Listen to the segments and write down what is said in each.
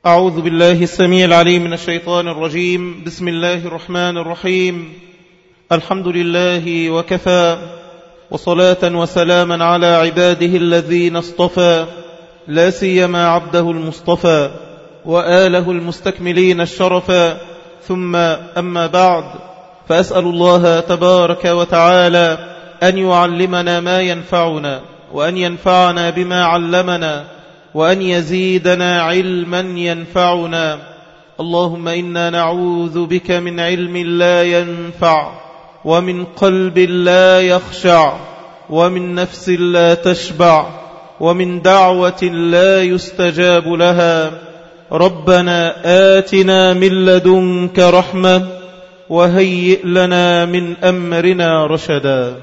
أعوذ بالله السميع العليم من الشيطان الرجيم. بسم الله الرحمن الرحيم. الحمد لله وكفى، وصلاة وسلاما على عباده الذين اصطفى، لا سيما عبده المصطفى وآله المستكملين الشرفا. ثم أما بعد، فأسأل الله تبارك وتعالى أن يعلمنا ما ينفعنا، وأن ينفعنا بما علمنا، وأن يزيدنا علما ينفعنا. اللهم إنا نعوذ بك من علم لا ينفع، ومن قلب لا يخشع، ومن نفس لا تشبع، ومن دعوة لا يستجاب لها. ربنا آتنا من لدنك رحمة، وهيئ لنا من أمرنا رشدا.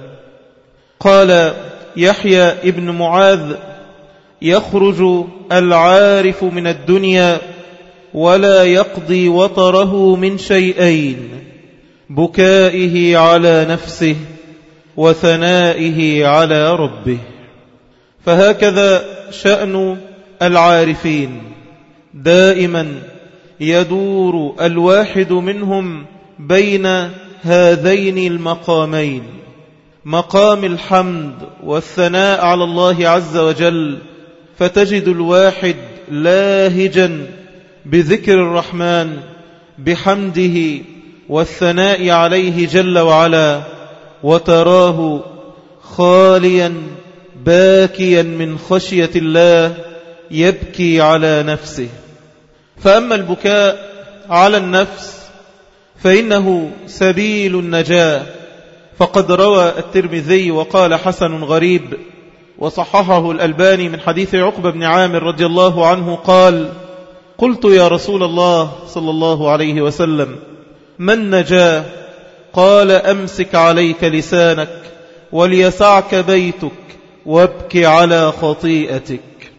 قال يحيى ابن معاذ: يخرج العارف من الدنيا ولا يقضي وطره من شيئين: بكائه على نفسه وثنائه على ربه. فهكذا شأن العارفين، دائما يدور الواحد منهم بين هذين المقامين، مقام الحمد والثناء على الله عز وجل، فتجد الواحد لاهجا بذكر الرحمن بحمده والثناء عليه جل وعلا، وتراه خاليا باكيا من خشية الله، يبكي على نفسه. فأما البكاء على النفس فإنه سبيل النجاة، فقد روى الترمذي وقال حسن غريب، وصححه الألباني من حديث عقبة بن عامر رضي الله عنه قال: قلت يا رسول الله صلى الله عليه وسلم: ما النجاة؟ قال: أمسك عليك لسانك، وليسعك بيتك، وابك على خطيئتك.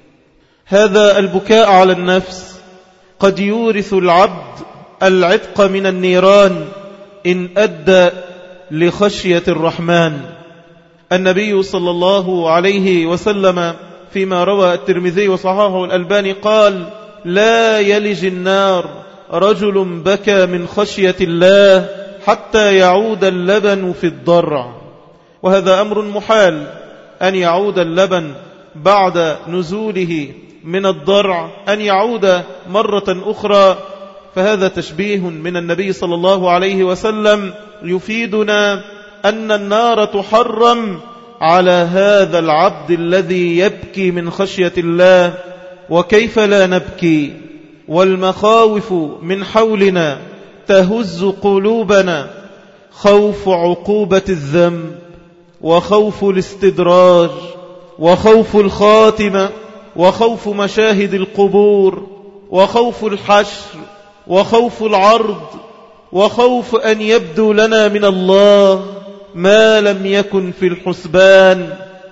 هذا البكاء على النفس قد يورث العبد العتق من النيران إن أدى لخشية الرحمن. النبي صلى الله عليه وسلم فيما روى الترمذي وصححه الألباني قال: لا يلج النار رجل بكى من خشية الله حتى يعود اللبن في الضرع. وهذا أمر محال أن يعود اللبن بعد نزوله من الضرع، أن يعود مرة أخرى. فهذا تشبيه من النبي صلى الله عليه وسلم يفيدنا أن النار تحرم على هذا العبد الذي يبكي من خشية الله. وكيف لا نبكي والمخاوف من حولنا تهز قلوبنا؟ خوف عقوبة الذنب، وخوف الاستدراج، وخوف الخاتمة، وخوف مشاهد القبور، وخوف الحشر، وخوف العرض، وخوف أن يبدو لنا من الله ما لم يكن في الحسبان.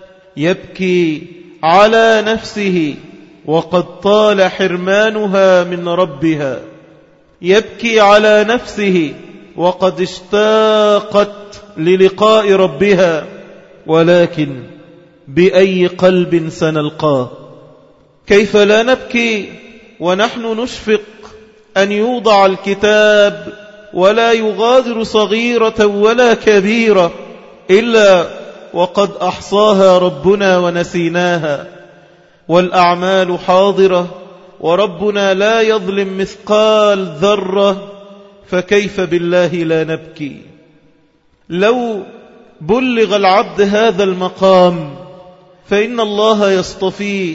يبكي على نفسه وقد طال حرمانها من ربها، يبكي على نفسه وقد اشتاقت للقاء ربها، ولكن بأي قلب سنلقاه؟ كيف لا نبكي ونحن نشفق أن يوضع الكتاب ولا يغادر صغيرة ولا كبيرة إلا وقد أحصاها ربنا ونسيناها، والأعمال حاضرة وربنا لا يظلم مثقال ذرة، فكيف بالله لا نبكي؟ لو بلغ العبد هذا المقام فإن الله يصطفيه.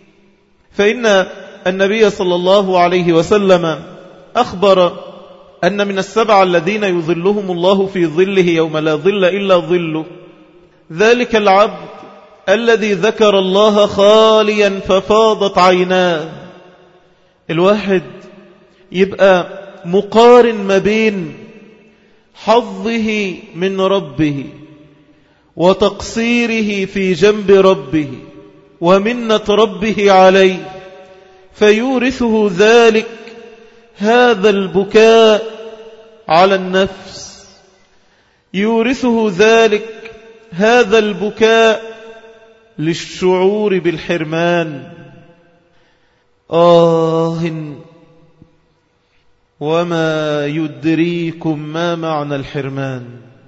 فإن النبي صلى الله عليه وسلم أخبر أن من السبع الذين يظلهم الله في ظله يوم لا ظل إلا ظله ذلك العبد الذي ذكر الله خاليا ففاضت عيناه. الواحد يبقى مقارن ما بين حظه من ربه وتقصيره في جنب ربه ومنة ربه عليه، فيورثه ذلك هذا البكاء على النفس، يورثه ذلك هذا البكاء للشعور بالحرمان. وما يدريكم ما معنى الحرمان.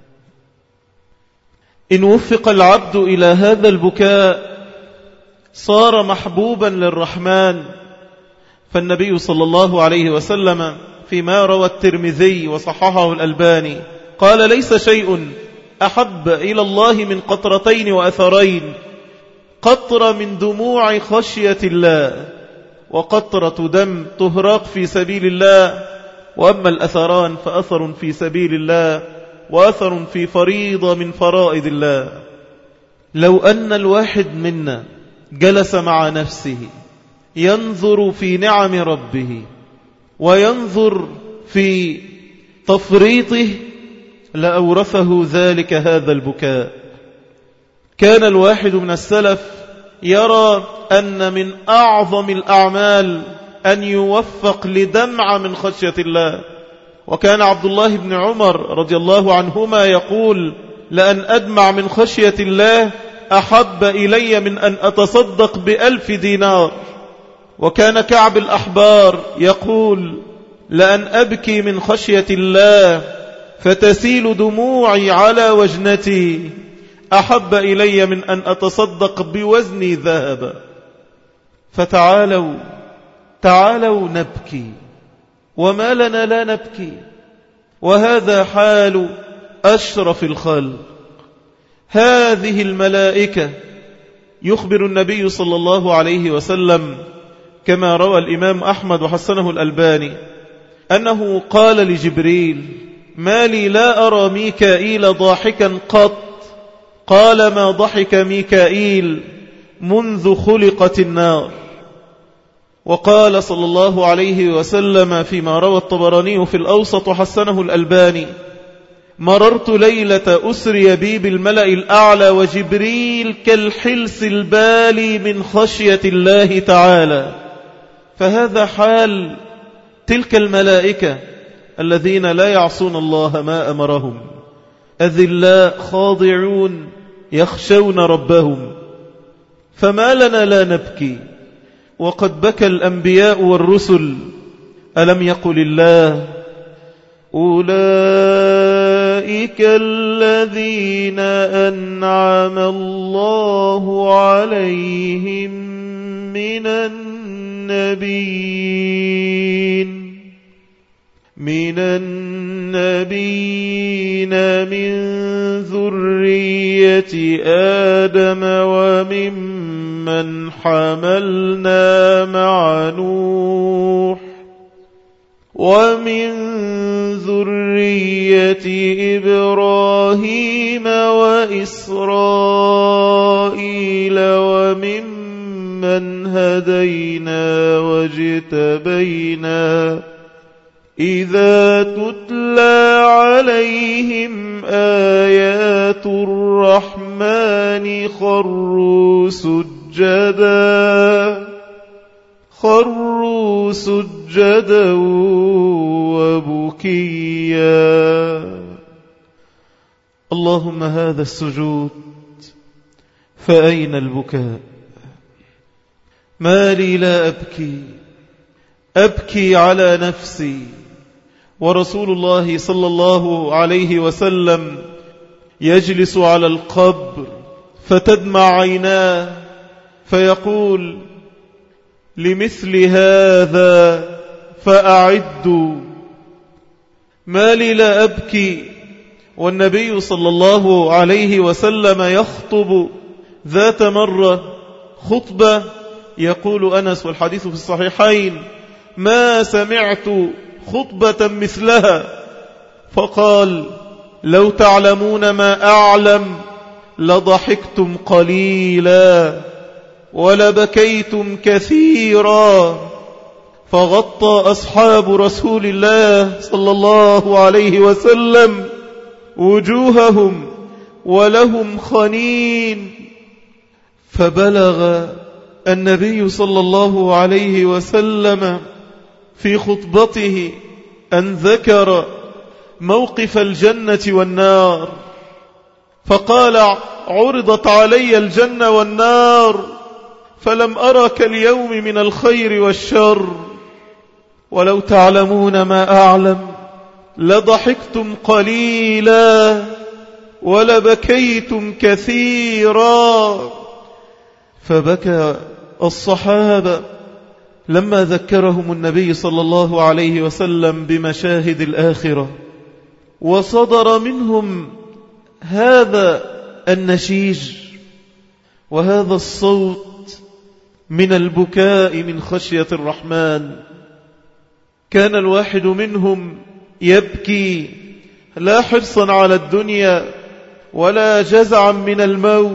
إن وفق العبد إلى هذا البكاء صار محبوبا للرحمن. فالنبي صلى الله عليه وسلم فيما روى الترمذي وصححه الألباني قال: ليس شيء أحب إلى الله من قطرتين وأثرين، قطرة من دموع خشية الله وقطرة دم تهراق في سبيل الله، وأما الأثران فأثر في سبيل الله وأثر في فريضة من فرائض الله. لو أن الواحد منا جلس مع نفسه ينظر في نعم ربه وينظر في تفريطه لأورثه ذلك هذا البكاء. كان الواحد من السلف يرى أن من أعظم الأعمال أن يوفق لدمع من خشية الله. وكان عبد الله بن عمر رضي الله عنهما يقول: لأن أدمع من خشية الله أحب إلي من أن أتصدق ب1000 دينار. وكان كعب الأحبار يقول: لأن أبكي من خشية الله فتسيل دموعي على وجنتي أحب إلي من أن أتصدق بوزني ذهبا. فتعالوا نبكي، وما لنا لا نبكي، وهذا حال أشرف الخلق. هذه الملائكة يخبر النبي صلى الله عليه وسلم كما روى الإمام أحمد وحسنه الألباني أنه قال لجبريل: ما لي لا أرى ميكائيل ضاحكا قط. قال: ما ضحك ميكائيل منذ خلقت النار. وقال صلى الله عليه وسلم فيما روى الطبراني في الأوسط وحسنه الألباني: مررت ليلة أسري بي بالملأ الأعلى وجبريل كالحلس البالي من خشية الله تعالى. فهذا حال تلك الملائكة الذين لا يعصون الله ما أمرهم، أذلاء خاضعون يخشون ربهم. فما لنا لا نبكي وقد بكى الأنبياء والرسل. ألم يقل الله: أولئك الذين أنعم الله عليهم من النبيين من ذرية آدم وممن حملنا مع نوح ومن ذرية إبراهيم وإسرائيل وممن هدينا واجتبينا إذا تتلى عليهم آيات الرحمن خروا سجدا وبكيا. اللهم هذا السجود فأين البكاء؟ ما لي لا أبكي على نفسي، ورسول الله صلى الله عليه وسلم يجلس على القبر فتدمع عيناه فيقول: لمثل هذا فأعدوا. ما لي لا أبكي والنبي صلى الله عليه وسلم يخطب ذات مرة خطبة يقول أنس والحديث في الصحيحين: ما سمعت خطبة مثلها، فقال: لو تعلمون ما أعلم لضحكتم قليلا ولبكيتم كثيرا. فغطى أصحاب رسول الله صلى الله عليه وسلم وجوههم ولهم خنين. فبلغ النبي صلى الله عليه وسلم في خطبته أن ذكر موقف الجنة والنار، فقال: عرضت علي الجنة والنار فلم أرى كاليوم من الخير والشر. ولو تعلمون ما أعلم لضحكتم قليلا ولبكيتم كثيرا. فبكى الصحابة لما ذكرهم النبي صلى الله عليه وسلم بمشاهد الآخرة، وصدر منهم هذا النشيج وهذا الصوت من البكاء من خشية الرحمن. كان الواحد منهم يبكي لا حرصا على الدنيا ولا جزعا من الموت،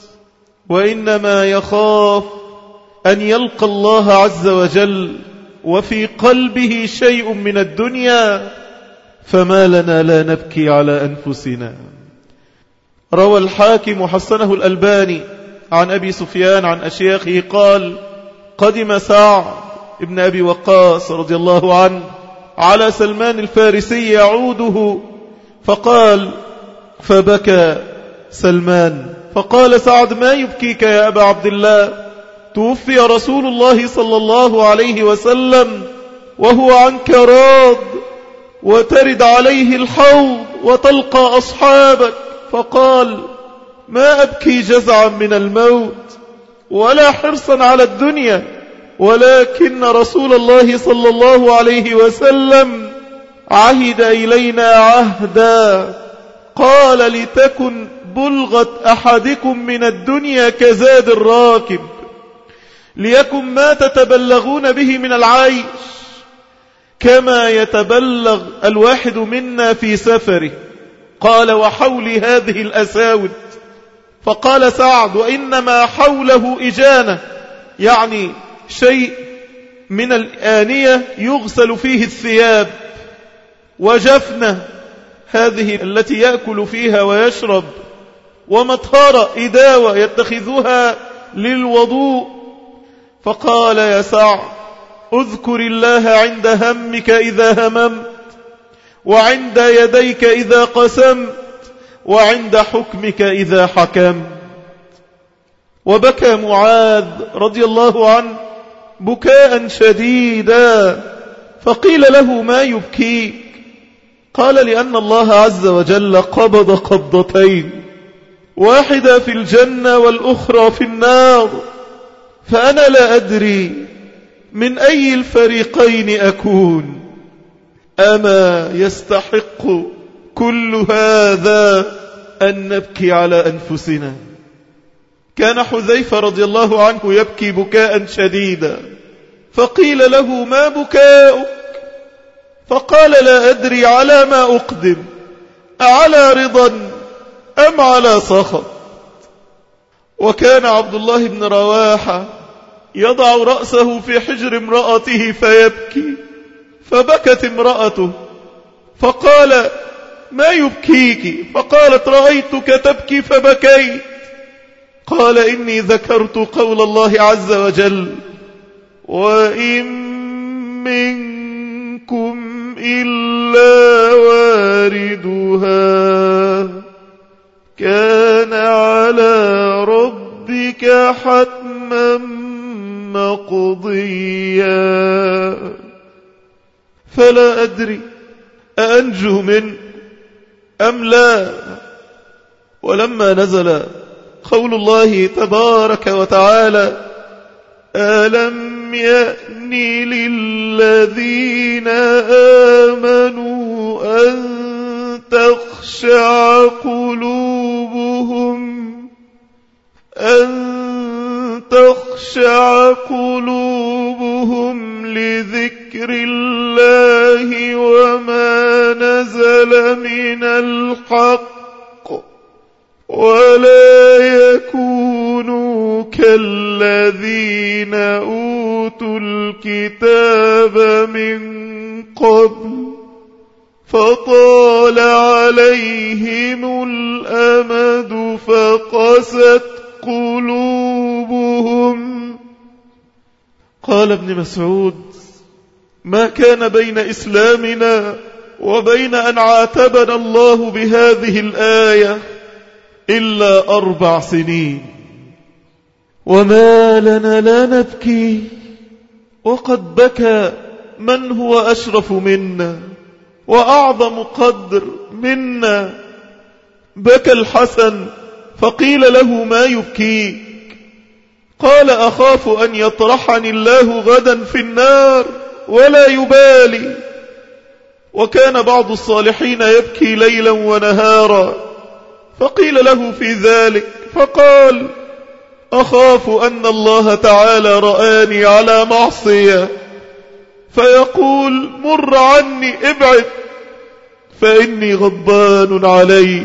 وإنما يخاف أن يلقى الله عز وجل وفي قلبه شيء من الدنيا، فما لنا لا نبكي على أنفسنا. روى الحاكم وحسنه الألباني عن أبي سفيان عن أشياخه قال: قدم سعد ابن أبي وقاص رضي الله عنه على سلمان الفارسي يعوده، فقال: فبكى سلمان، فقال سعد: ما يبكيك يا أبا عبد الله؟ توفي رسول الله صلى الله عليه وسلم وهو عنك راض، وترد عليه الحوض وتلقى أصحابك. فقال: ما أبكي جزعا من الموت ولا حرصا على الدنيا، ولكن رسول الله صلى الله عليه وسلم عهد إلينا عهدا، قال: لتكن بلغة أحدكم من الدنيا كزاد الراكب، ليكن ما تتبلغون به من العيش كما يتبلغ الواحد منا في سفره. قال: وحول هذه الأساود. فقال سعد: وإنما حوله إجانة، يعني شيء من الآنية يغسل فيه الثياب، وجفنة هذه التي يأكل فيها ويشرب، ومطهرة إداوة يتخذها للوضوء. فقال: يا سعد، اذكر الله عند همك إذا هممت، وعند يديك إذا قسمت، وعند حكمك إذا حكمت. وبكى معاذ رضي الله عنه بكاء شديدا، فقيل له: ما يبكيك؟ قال: لأن الله عز وجل قبض قبضتين، واحدة في الجنة والأخرى في النار، فأنا لا أدري من أي الفريقين أكون. أما يستحق كل هذا أن نبكي على أنفسنا؟ كان حذيفة رضي الله عنه يبكي بكاء شديدا، فقيل له: ما بكاؤك؟ فقال: لا أدري على ما أقدم، أعلى رضا أم على سخط. وكان عبد الله بن رواحة يضع رأسه في حجر امرأته فيبكي، فبكت امرأته فقال: ما يبكيك؟ فقالت: رأيتك تبكي فبكيت. قال: إني ذكرت قول الله عز وجل: وإن منكم إلا واردها كان على ربك حتما مقضيا. فلا أدري أأنجو منه أم لا. ولما نزل قول الله تبارك وتعالى: ألم يأن للذين آمنوا أن تخشع قلوبهم لذكر الله وما نزل من الحق، ولا يكونوا كالذين أوتوا الكتاب من قبل فطال عليهم الأمد فقست قلوبهم. قال ابن مسعود: ما كان بين إسلامنا وبين أن عاتبنا الله بهذه الآية إلا 4 سنين، وما لنا لا نبكي وقد بكى من هو أشرف منا وأعظم قدر منا. بكى الحسن فقيل له ما يبكيك؟ قال أخاف أن يطرحني الله غدا في النار ولا يبالي. وكان بعض الصالحين يبكي ليلا ونهارا، فقيل له في ذلك فقال أخاف أن الله تعالى رآني على معصية فيقول مر عني ابعد فإني غضبان علي.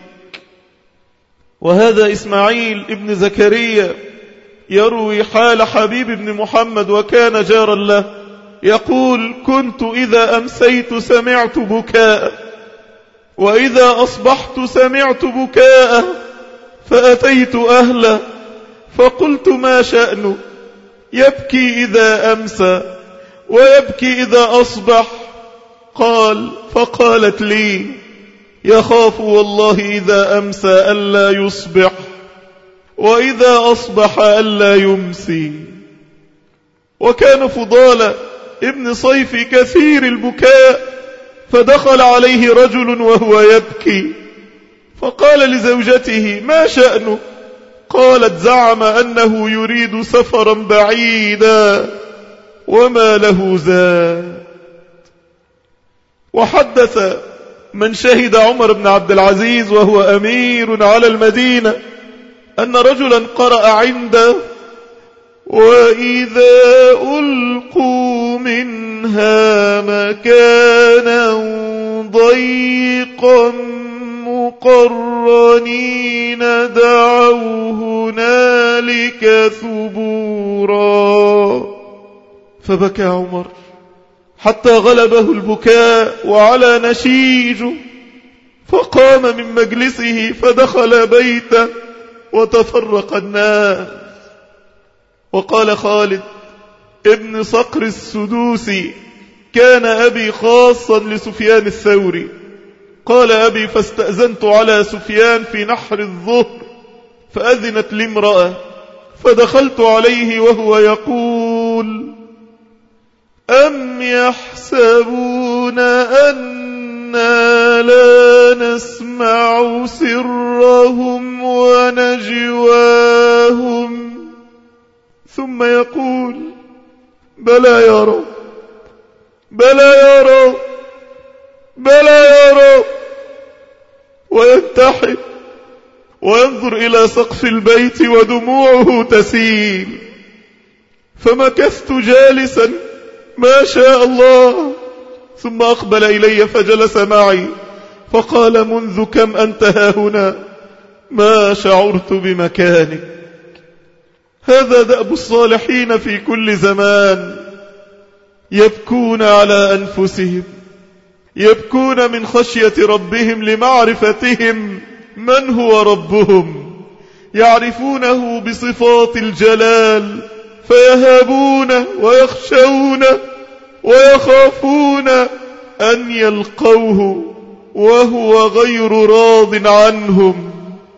وهذا إسماعيل ابن زكريا يروي حال حبيب بن محمد وكان جارا له، يقول كنت إذا أمسيت سمعت بكاء وإذا أصبحت سمعت بكاء فأتيت أهله فقلت ما شأنه؟ يبكي إذا أمسى ويبكي إذا أصبح. فقالت لي يخاف والله إذا أمسى ألا يصبح وإذا أصبح ألا يمسي. وكان فضالة ابن صيف كثير البكاء، فدخل عليه رجل وهو يبكي فقال لزوجته ما شأنه؟ قالت زعم أنه يريد سفرا بعيدا وما له زاد. وحدث من شهد عمر بن عبد العزيز وهو أمير على المدينة أن رجلا قرأ عنده وإذا ألقوا منها مكانا ضيقا مقرنين دعوا هنالك ثبورا. فبكى عمر حتى غلبه البكاء وعلى نشيجه، فقام من مجلسه فدخل بيته وتفرق الناس. وقال خالد ابن صقر السدوسي كان أبي خاصا لسفيان الثوري، قال أبي فاستأذنت على سفيان في نحر الظهر فأذنت لي امرأة فدخلت عليه وهو يقول أم يحسبون أنا لا نسمع سرهم ونجواهم، ثم يقول بلى يا رب بلى يا رب بلى يا رب، وينتحب وينظر إلى سقف البيت ودموعه تسيل. فمكثت جالسا ما شاء الله، ثم أقبل إلي فجلس معي فقال منذ كم أنت هاهنا؟ ما شعرت بمكانك. هذا دأب الصالحين في كل زمان، يبكون على أنفسهم، يبكون من خشية ربهم لمعرفتهم من هو ربهم، يعرفونه بصفات الجلال فيهابون ويخشون ويخافون أن يلقوه وهو غير راض عنهم.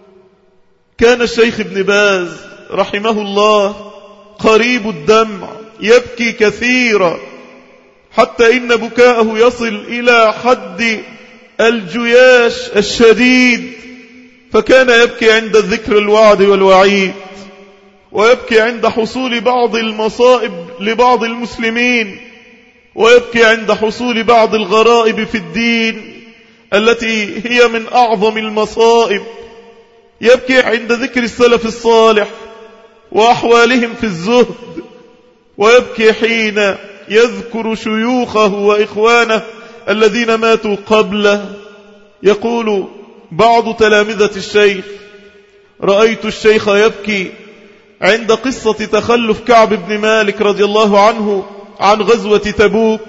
كان الشيخ ابن باز رحمه الله قريب الدمع، يبكي كثيرا حتى إن بكاءه يصل إلى حد الجياش الشديد، فكان يبكي عند ذكر الوعد والوعيد، ويبكي عند حصول بعض المصائب لبعض المسلمين، ويبكي عند حصول بعض الغرائب في الدين التي هي من أعظم المصائب، يبكي عند ذكر السلف الصالح وأحوالهم في الزهد، ويبكي حين يذكر شيوخه وإخوانه الذين ماتوا قبله. يقول بعض تلامذة الشيخ رأيت الشيخ يبكي عند قصة تخلف كعب بن مالك رضي الله عنه عن غزوة تبوك،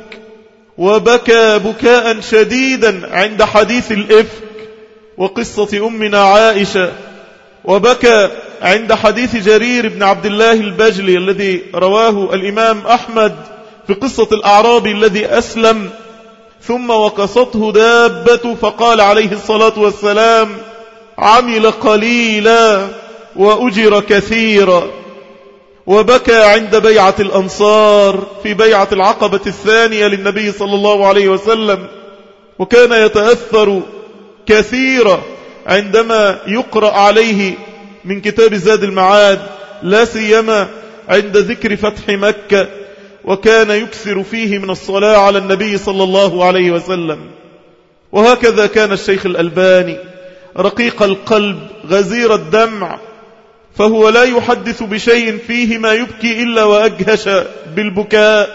وبكى بكاء شديدا عند حديث الإفك وقصة أمنا عائشة، وبكى عند حديث جرير بن عبد الله البجلي الذي رواه الإمام أحمد في قصة الأعرابي الذي أسلم ثم وقصته دابة فقال عليه الصلاة والسلام عمل قليلا وأجر كثيرا. وبكى عند بيعة الأنصار في بيعة العقبة الثانية للنبي صلى الله عليه وسلم، وكان يتأثر كثيرا عندما يقرأ عليه من كتاب زاد المعاد، لا سيما عند ذكر فتح مكة، وكان يكثر فيه من الصلاة على النبي صلى الله عليه وسلم. وهكذا كان الشيخ الألباني رقيق القلب غزير الدمع، فهو لا يحدث بشيء فيه ما يبكي إلا وأجهش بالبكاء.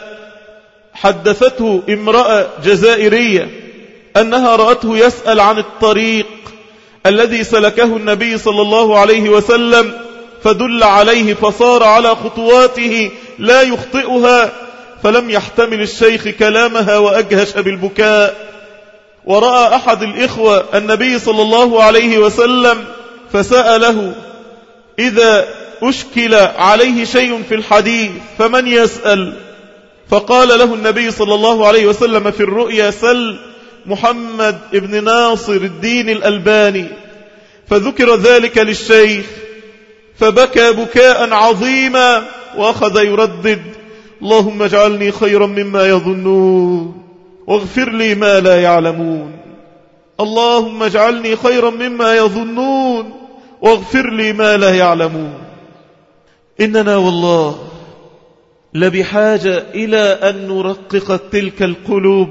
حدثته امرأة جزائرية أنها رأته يسأل عن الطريق الذي سلكه النبي صلى الله عليه وسلم، فدل عليه فصار على خطواته لا يخطئها، فلم يحتمل الشيخ كلامها وأجهش بالبكاء. ورأى أحد الإخوة النبي صلى الله عليه وسلم فسأله إذا أشكل عليه شيء في الحديث فمن يسأل؟ فقال له النبي صلى الله عليه وسلم في الرؤيا: سل محمد ابن ناصر الدين الألباني. فذكر ذلك للشيخ فبكى بكاء عظيما وأخذ يردد: اللهم اجعلني خيرا مما يظنون واغفر لي ما لا يعلمون، اللهم اجعلني خيرا مما يظنون واغفر لي ما لا يعلمون. إننا والله لبحاجة إلى أن نرقق تلك القلوب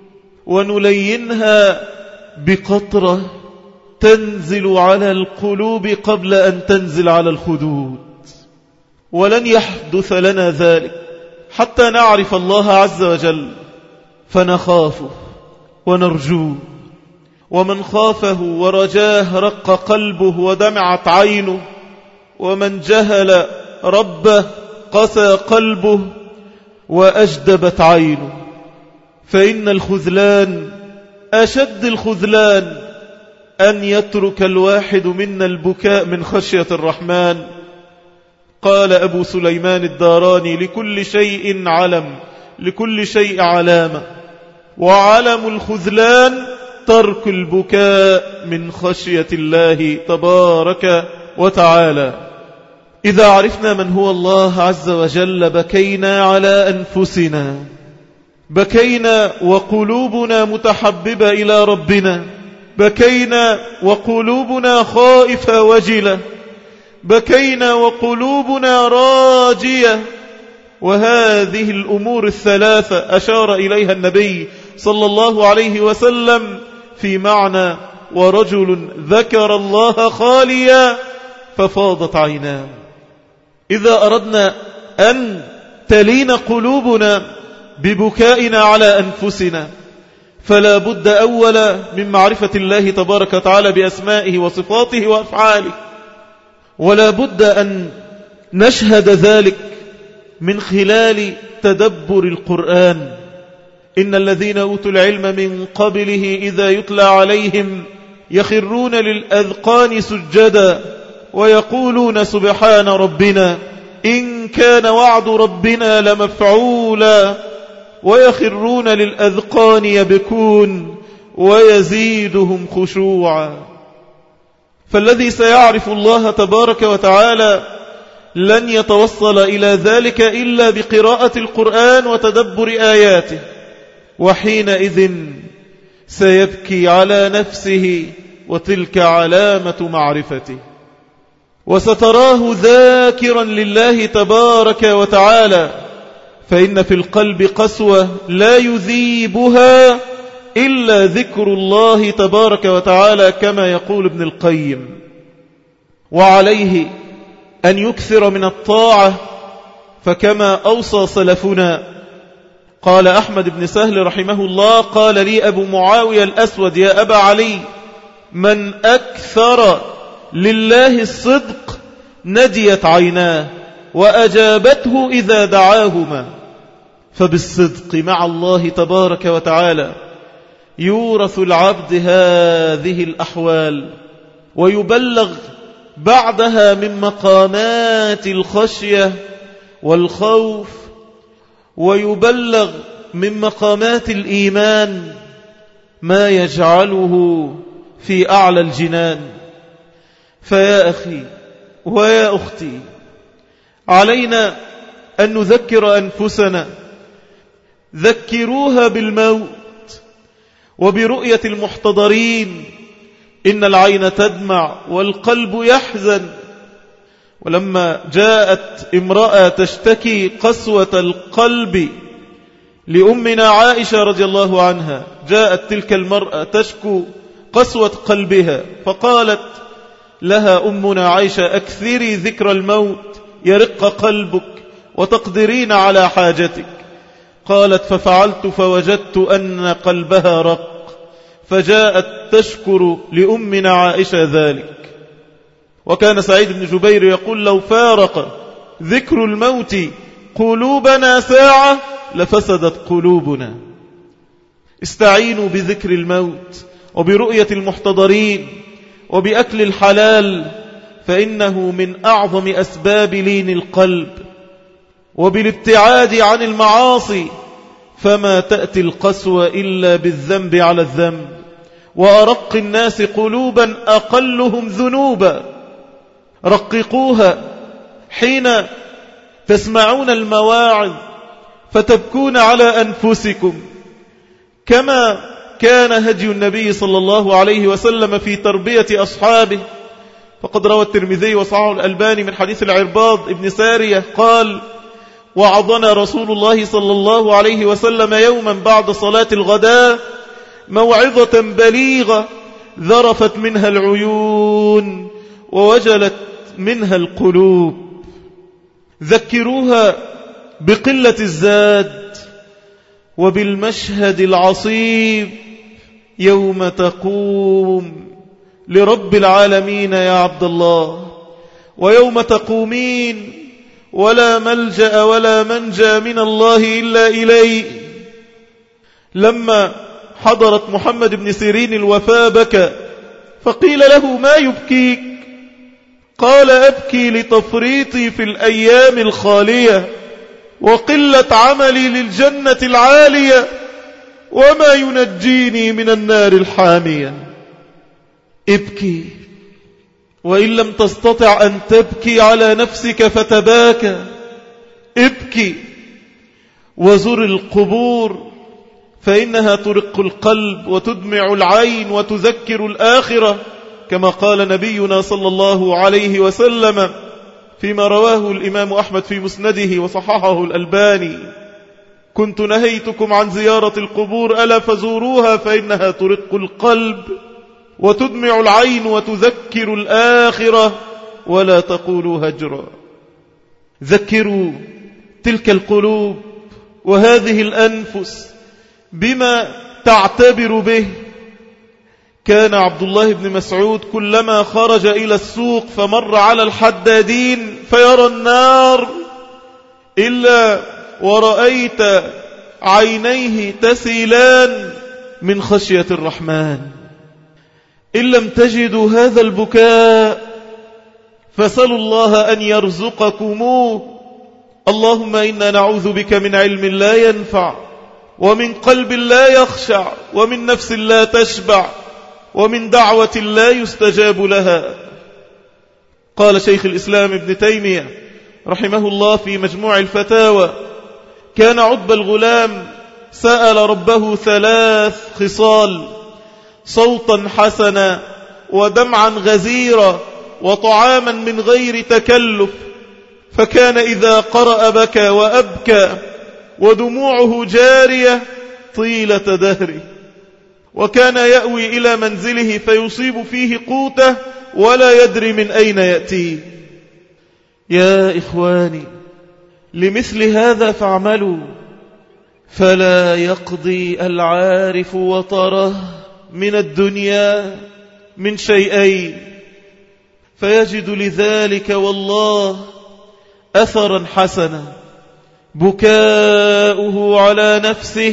ونلينها بقطرة تنزل على القلوب قبل أن تنزل على الخدود. ولن يحدث لنا ذلك حتى نعرف الله عز وجل فنخافه ونرجوه. ومن خافه ورجاه رق قلبه ودمعت عينه، ومن جهل ربه قسى قلبه وأجدبت عينه. فإن الخذلان أشد الخذلان أن يترك الواحد منا البكاء من خشية الرحمن. قال أبو سليمان الداراني: لكل شيء علم، لكل شيء علامة، وعلم الخذلان ترك البكاء من خشية الله تبارك وتعالى. إذا عرفنا من هو الله عز وجل بكينا على أنفسنا، بكينا وقلوبنا متحببة إلى ربنا، بكينا وقلوبنا خائفة وجلة، بكينا وقلوبنا راجية. وهذه الأمور الثلاثة أشار إليها النبي صلى الله عليه وسلم في معنى: ورجل ذكر الله خاليا ففاضت عيناه. إذا أردنا أن تلين قلوبنا ببكائنا على أنفسنا فلا بد أولا من معرفة الله تبارك وتعالى بأسمائه وصفاته وأفعاله، ولا بد أن نشهد ذلك من خلال تدبر القرآن. إن الذين أوتوا العلم من قبله إذا يتلى عليهم يخرون للأذقان سجدا ويقولون سبحان ربنا إن كان وعد ربنا لمفعولا، ويخرون للأذقان يبكون ويزيدهم خشوعا. فالذي سيعرف الله تبارك وتعالى لن يتوصل إلى ذلك إلا بقراءة القرآن وتدبر آياته، وحينئذ سيبكي على نفسه، وتلك علامة معرفته. وستراه ذاكرا لله تبارك وتعالى، فإن في القلب قسوة لا يذيبها إلا ذكر الله تبارك وتعالى كما يقول ابن القيم. وعليه أن يكثر من الطاعة، فكما أوصى سلفنا قال أحمد بن سهل رحمه الله: قال لي أبو معاوية الأسود: يا أبا علي، من أكثر لله الصدق نديت عيناه وأجابته إذا دعاهما. فبالصدق مع الله تبارك وتعالى يورث العبد هذه الأحوال، ويبلغ بعدها من مقامات الخشية والخوف، ويبلغ من مقامات الإيمان ما يجعله في أعلى الجنان. فيا أخي ويا أختي، علينا أن نذكر أنفسنا. ذكروها بالموت وبرؤية المحتضرين. إن العين تدمع والقلب يحزن. ولما جاءت امرأة تشتكي قسوة القلب لأمنا عائشة رضي الله عنها، جاءت تلك المرأة تشكو قسوة قلبها، فقالت لها أمنا عائشة: أكثري ذكر الموت يرق قلبك وتقدرين على حاجتك. قالت: ففعلت فوجدت أن قلبها رق، فجاءت تشكر لأمنا عائشة ذلك. وكان سعيد بن جبير يقول: لو فارق ذكر الموت قلوبنا ساعة لفسدت قلوبنا. استعينوا بذكر الموت وبرؤية المحتضرين وبأكل الحلال، فإنه من أعظم أسباب لين القلب، وبالابتعاد عن المعاصي، فما تأتي القسوة إلا بالذنب على الذنب. وأرق الناس قلوبا أقلهم ذنوبا. رققوها حين تسمعون المواعظ فتبكون على أنفسكم، كما كان هدي النبي صلى الله عليه وسلم في تربية أصحابه. فقد روى الترمذي وصححه الألباني من حديث العرباض ابن سارية قال: وعظنا رسول الله صلى الله عليه وسلم يوما بعد صلاة الغداء موعظة بليغة ذرفت منها العيون ووجلت منها القلوب. ذكروها بقلة الزاد وبالمشهد العصيب يوم تقوم لرب العالمين يا عبد الله، ويوم تقومين ولا ملجأ ولا منجى من الله إلا إليه. لما حضرت محمد بن سيرين الوفاة بكى، فقيل له: ما يبكيك؟ قال: أبكي لتفريطي في الأيام الخالية وقلة عملي للجنة العالية، وما ينجيني من النار الحامية. ابكي، وإن لم تستطع أن تبكي على نفسك فتباكى. ابكي وزر القبور، فإنها ترق القلب وتدمع العين وتذكر الآخرة، كما قال نبينا صلى الله عليه وسلم فيما رواه الإمام أحمد في مسنده وصححه الألباني: كنت نهيتكم عن زيارة القبور ألا فزوروها فإنها ترق القلب وتدمع العين وتذكر الآخرة، ولا تقولوا هجرا. ذكروا تلك القلوب وهذه الأنفس بما تعتبر به. كان عبد الله بن مسعود كلما خرج إلى السوق فمر على الحدادين فيرى النار إلا ورأيت عينيه تسيلان من خشية الرحمن. إن لم تجدوا هذا البكاء فسلوا الله أن يرزقكموه. اللهم إنا نعوذ بك من علم لا ينفع، ومن قلب لا يخشع، ومن نفس لا تشبع، ومن دعوة لا يستجاب لها. قال شيخ الإسلام ابن تيمية رحمه الله في مجموع الفتاوى: كان عتبة الغلام سأل ربه 3 خصال: صوتا حسنا، ودمعا غزيرا، وطعاما من غير تكلف، فكان إذا قرأ بكى وأبكى ودموعه جارية طيلة دهره، وكان يأوي إلى منزله فيصيب فيه قوته ولا يدري من أين يأتيه. يا إخواني، لمثل هذا فاعملوا، فلا يقضي العارف وطره من الدنيا من شيئين، فيجد لذلك والله أثرا حسنا: بكاؤه على نفسه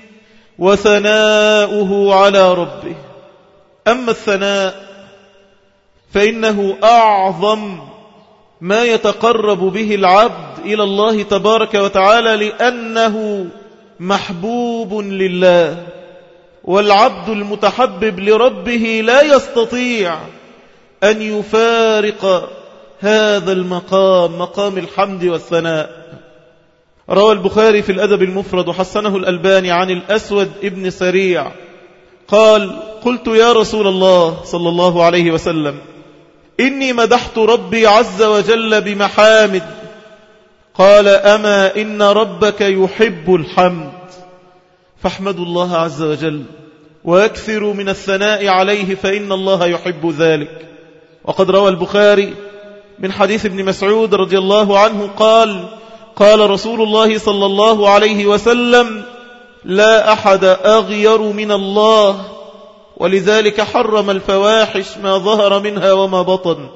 وثناؤه على ربه. أما الثناء فإنه أعظم ما يتقرب به العبد إلى الله تبارك وتعالى، لأنه محبوب لله، والعبد المتحبب لربه لا يستطيع أن يفارق هذا المقام، مقام الحمد والثناء. روى البخاري في الأدب المفرد وحسنه الألباني عن الأسود ابن سريع قال: قلت يا رسول الله صلى الله عليه وسلم إني مدحت ربي عز وجل بمحامد. قال: أما إن ربك يحب الحمد، فاحمدوا الله عز وجل ويكثروا من الثناء عليه فإن الله يحب ذلك. وقد روى البخاري من حديث ابن مسعود رضي الله عنه قال: قال رسول الله صلى الله عليه وسلم: لا أحد أغير من الله، ولذلك حرم الفواحش ما ظهر منها وما بطن،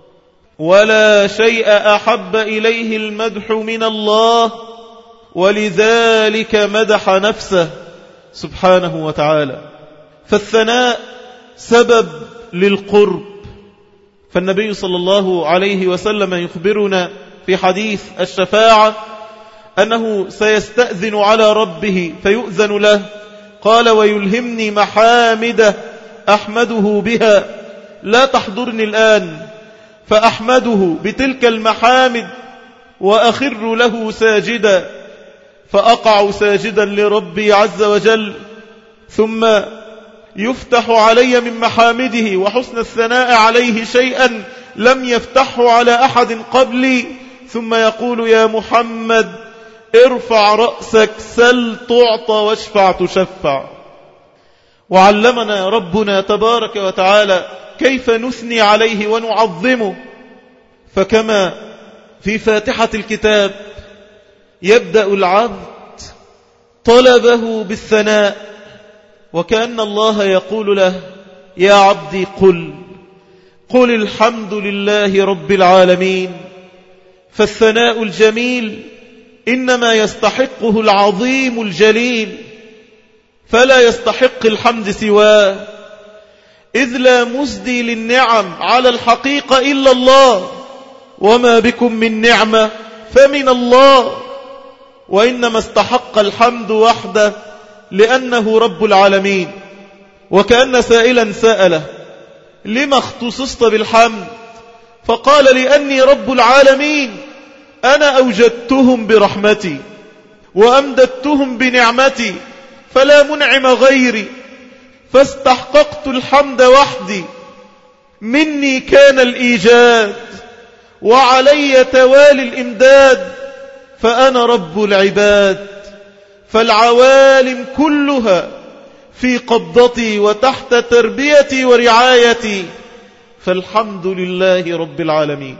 ولا شيء أحب إليه المدح من الله، ولذلك مدح نفسه سبحانه وتعالى. فالثناء سبب للقرب. فالنبي صلى الله عليه وسلم يخبرنا في حديث الشفاعة أنه سيستأذن على ربه فيؤذن له. قال: ويلهمني محامد أحمده بها لا تحضرني الآن، فأحمده بتلك المحامد وأخر له ساجدا، فأقع ساجدا لربي عز وجل، ثم يفتح علي من محامده وحسن الثناء عليه شيئا لم يفتحه على أحد قبلي، ثم يقول: يا محمد ارفع رأسك، سل تعطى، واشفع تشفع. وعلمنا ربنا تبارك وتعالى كيف نثني عليه ونعظمه. فكما في فاتحة الكتاب يبدأ العبد طلبه بالثناء، وكأن الله يقول له: يا عبدي قل الحمد لله رب العالمين. فالثناء الجميل إنما يستحقه العظيم الجليل، فلا يستحق الحمد سواه، إذ لا مسدي للنعم على الحقيقة إلا الله، وما بكم من نعمة فمن الله. وإنما استحق الحمد وحده لأنه رب العالمين. وكأن سائلا سأله: لما اختصصت بالحمد؟ فقال: لأني رب العالمين، أنا أوجدتهم برحمتي وأمددتهم بنعمتي، فلا منعم غيري، فاستحققت الحمد وحدي. مني كان الإيجاد وعلي توالي الإمداد، فأنا رب العباد، فالعوالم كلها في قبضتي وتحت تربيتي ورعايتي، فالحمد لله رب العالمين.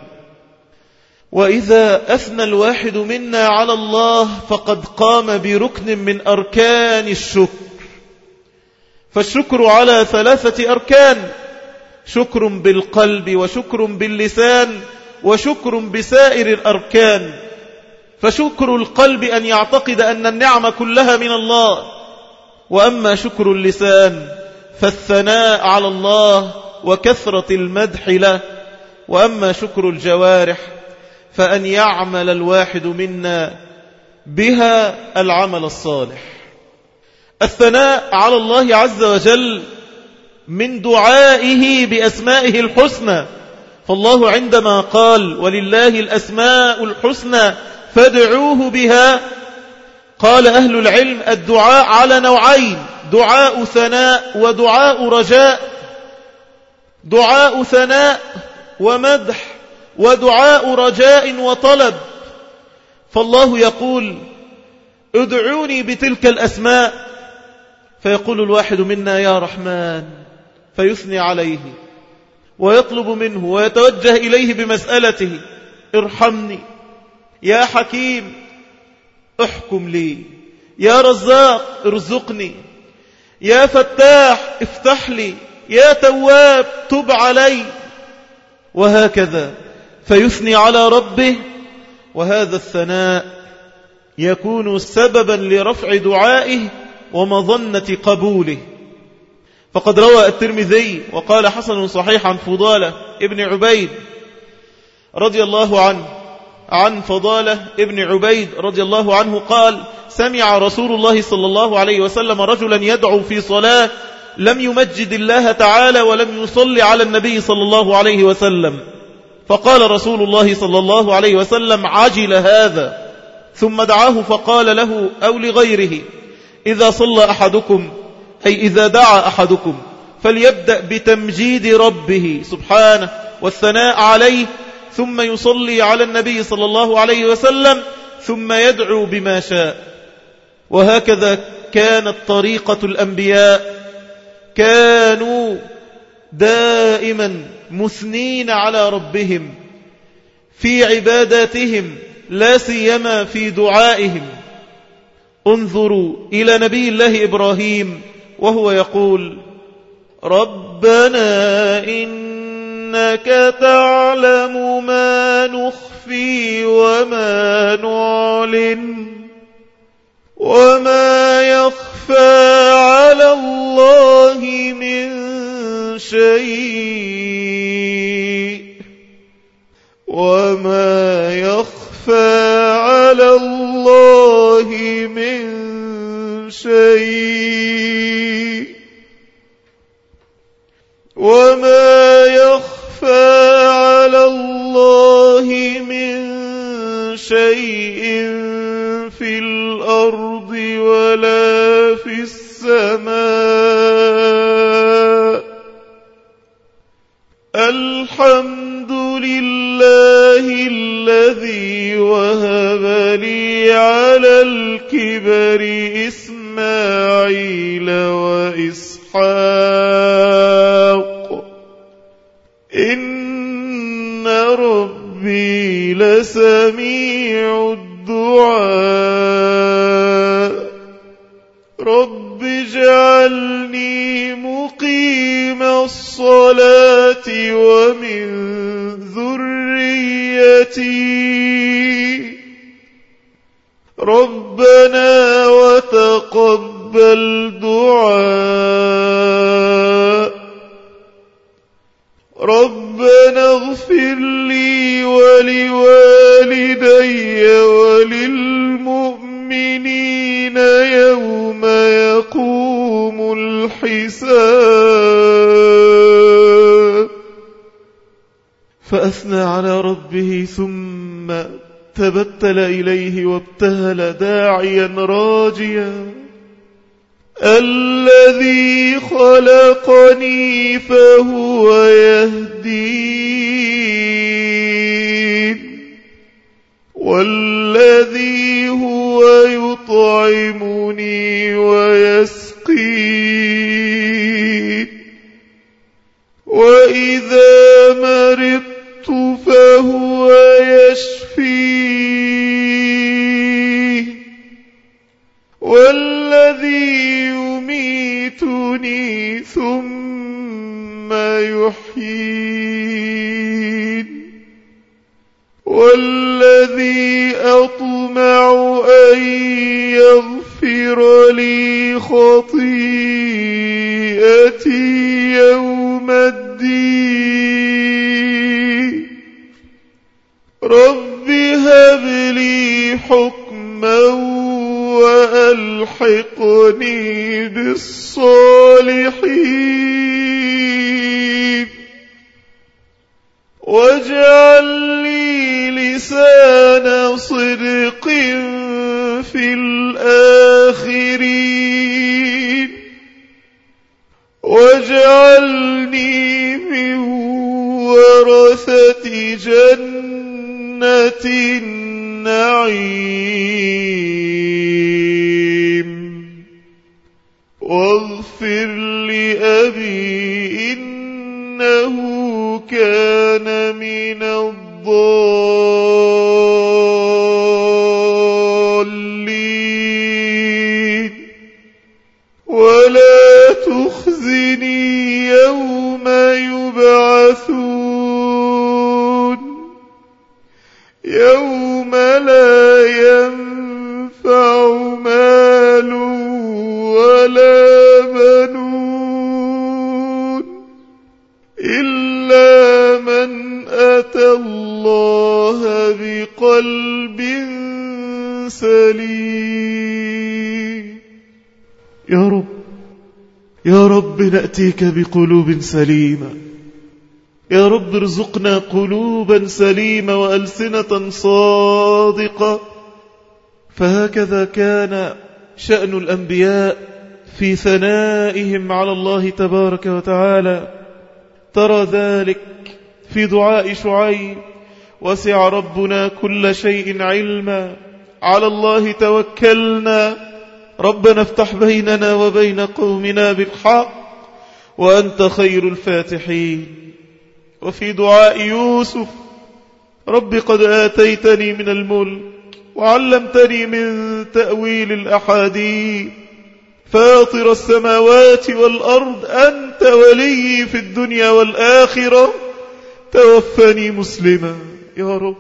وإذا أثنى الواحد منا على الله فقد قام بركن من أركان الشكر. فالشكر على 3 أركان: شكر بالقلب، وشكر باللسان، وشكر بسائر الأركان. فشكر القلب أن يعتقد أن النعمة كلها من الله، وأما شكر اللسان فالثناء على الله وكثرة المدح له، وأما شكر الجوارح فأن يعمل الواحد منا بها العمل الصالح. الثناء على الله عز وجل من دعائه بأسمائه الحسنى. فالله عندما قال: ولله الأسماء الحسنى فادعوه بها، قال أهل العلم: الدعاء على نوعين: دعاء ثناء ودعاء رجاء. دعاء ثناء ومدح، ودعاء رجاء وطلب. فالله يقول: ادعوني بتلك الأسماء، فيقول الواحد منا: يا رحمن، فيثني عليه ويطلب منه ويتوجه إليه بمسألته: ارحمني. يا حكيم احكم لي. يا رزاق ارزقني. يا فتاح افتح لي. يا تواب تب علي. وهكذا فيثني على ربه. وهذا الثناء يكون سببا لرفع دعائه ومظنة قبوله. فقد روى الترمذي وقال حسن صحيح عن فضالة ابن عبيد رضي الله عنه، عن فضالة ابن عبيد رضي الله عنه قال: سمع رسول الله صلى الله عليه وسلم رجلا يدعو في صلاة لم يمجد الله تعالى ولم يصلي على النبي صلى الله عليه وسلم، فقال رسول الله صلى الله عليه وسلم: عجل هذا. ثم دعاه فقال له أو لغيره: إذا صلى أحدكم، أي إذا دعا أحدكم، فليبدأ بتمجيد ربه سبحانه والثناء عليه، ثم يصلي على النبي صلى الله عليه وسلم، ثم يدعو بما شاء. وهكذا كانت طريقة الأنبياء، كانوا دائما مثنين على ربهم في عباداتهم، لا سيما في دعائهم. انظروا إلى نبي الله إبراهيم وهو يقول: ربنا إنك تعلم ما نخفي وما نعلن وما يخفى على الله من شيء وما يخفى على الله من شيء وما يخفى على الله من شيء في الأرض ولا في السماء. الحمد لله الذي وهب لي على الكبر إسماعيل وإسحاق إن ربي لسميع الدعاء. رب اجعلني مقيم الصلاة ومن ذريتي ربنا وتقبل دعاء. ربنا اغفر لي ولوالدي وللمؤمنين يوم يقوم الحساب. فأثنى على ربه ثم تبتل إليه وابتهل داعيا راجيا: الذي خلقني فهو يهدين والذي هو يطعمني ويسقين وإذا مرضت فهو يشفين والذي يميتني ثم يحيين والذي أطمع أن يغفر لي خطيئتي يوم الدين. رب هب لي حكما وألحقني بالصالحين واجعل لي لسان صدق في الآخرين واجعلني من ورثة جنة النعيم واغفر لأبي إنه كان من الضالين ولا تخزني يوم يبعثون يوم لا ينفع مال ولا بنون إلا من أتى الله بقلب سليم. يا رب نأتيك بقلوب سليمة، يا رب ارزقنا قلوبا سليمة وألسنة صادقة. فهكذا كان شأن الأنبياء في ثنائهم على الله تبارك وتعالى. ترى ذلك في دعاء شعيب: وسع ربنا كل شيء علما، على الله توكلنا، ربنا افتح بيننا وبين قومنا بالحق وأنت خير الفاتحين. وفي دعاء يوسف: رب قد آتيتني من الملك وعلمتني من تأويل الأحاديث، فاطر السماوات والأرض، أنت ولي في الدنيا والآخرة، توفني مسلما، يا رب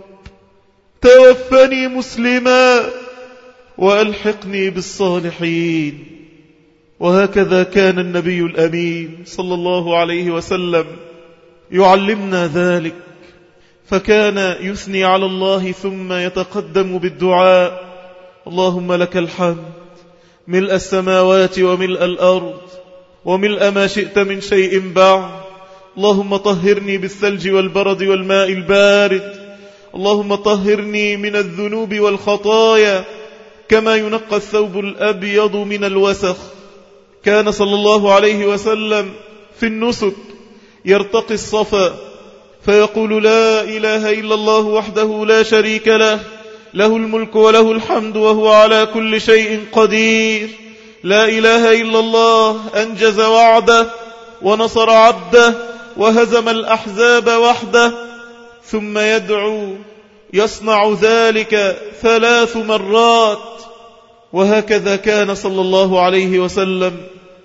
توفني مسلما وألحقني بالصالحين. وهكذا كان النبي الأمين صلى الله عليه وسلم يعلمنا ذلك، فكان يثني على الله ثم يتقدم بالدعاء: اللهم لك الحمد ملء السماوات وملء الأرض وملء ما شئت من شيء بعد، اللهم طهرني بالثلج والبرد والماء البارد، اللهم طهرني من الذنوب والخطايا كما ينقى الثوب الأبيض من الوسخ. كان صلى الله عليه وسلم في النسك يرتقي الصفا فيقول: لا إله إلا الله وحده لا شريك له، له الملك وله الحمد وهو على كل شيء قدير، لا إله إلا الله أنجز وعده ونصر عبده وهزم الأحزاب وحده. ثم يدعو يصنع ذلك 3 مرات. وهكذا كان صلى الله عليه وسلم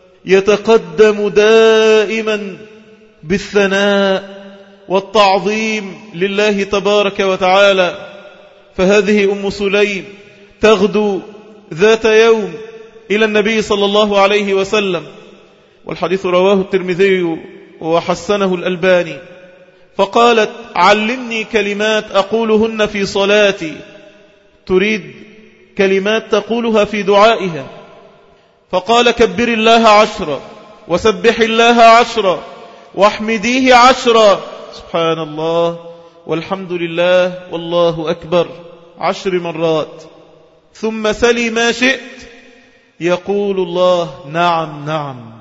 يتقدم دائما بالثناء والتعظيم لله تبارك وتعالى. فهذه أم سليم تغدو ذات يوم إلى النبي صلى الله عليه وسلم، والحديث رواه الترمذي وحسنه الألباني، فقالت: علمني كلمات أقولهن في صلاتي. تريد كلمات تقولها في دعائها. فقال: كبر الله 10 وسبح الله 10 واحمديه 10، سبحان الله والحمد لله والله أكبر 10 مرات. ثم سلي ما شئت، يقول الله: نعم نعم.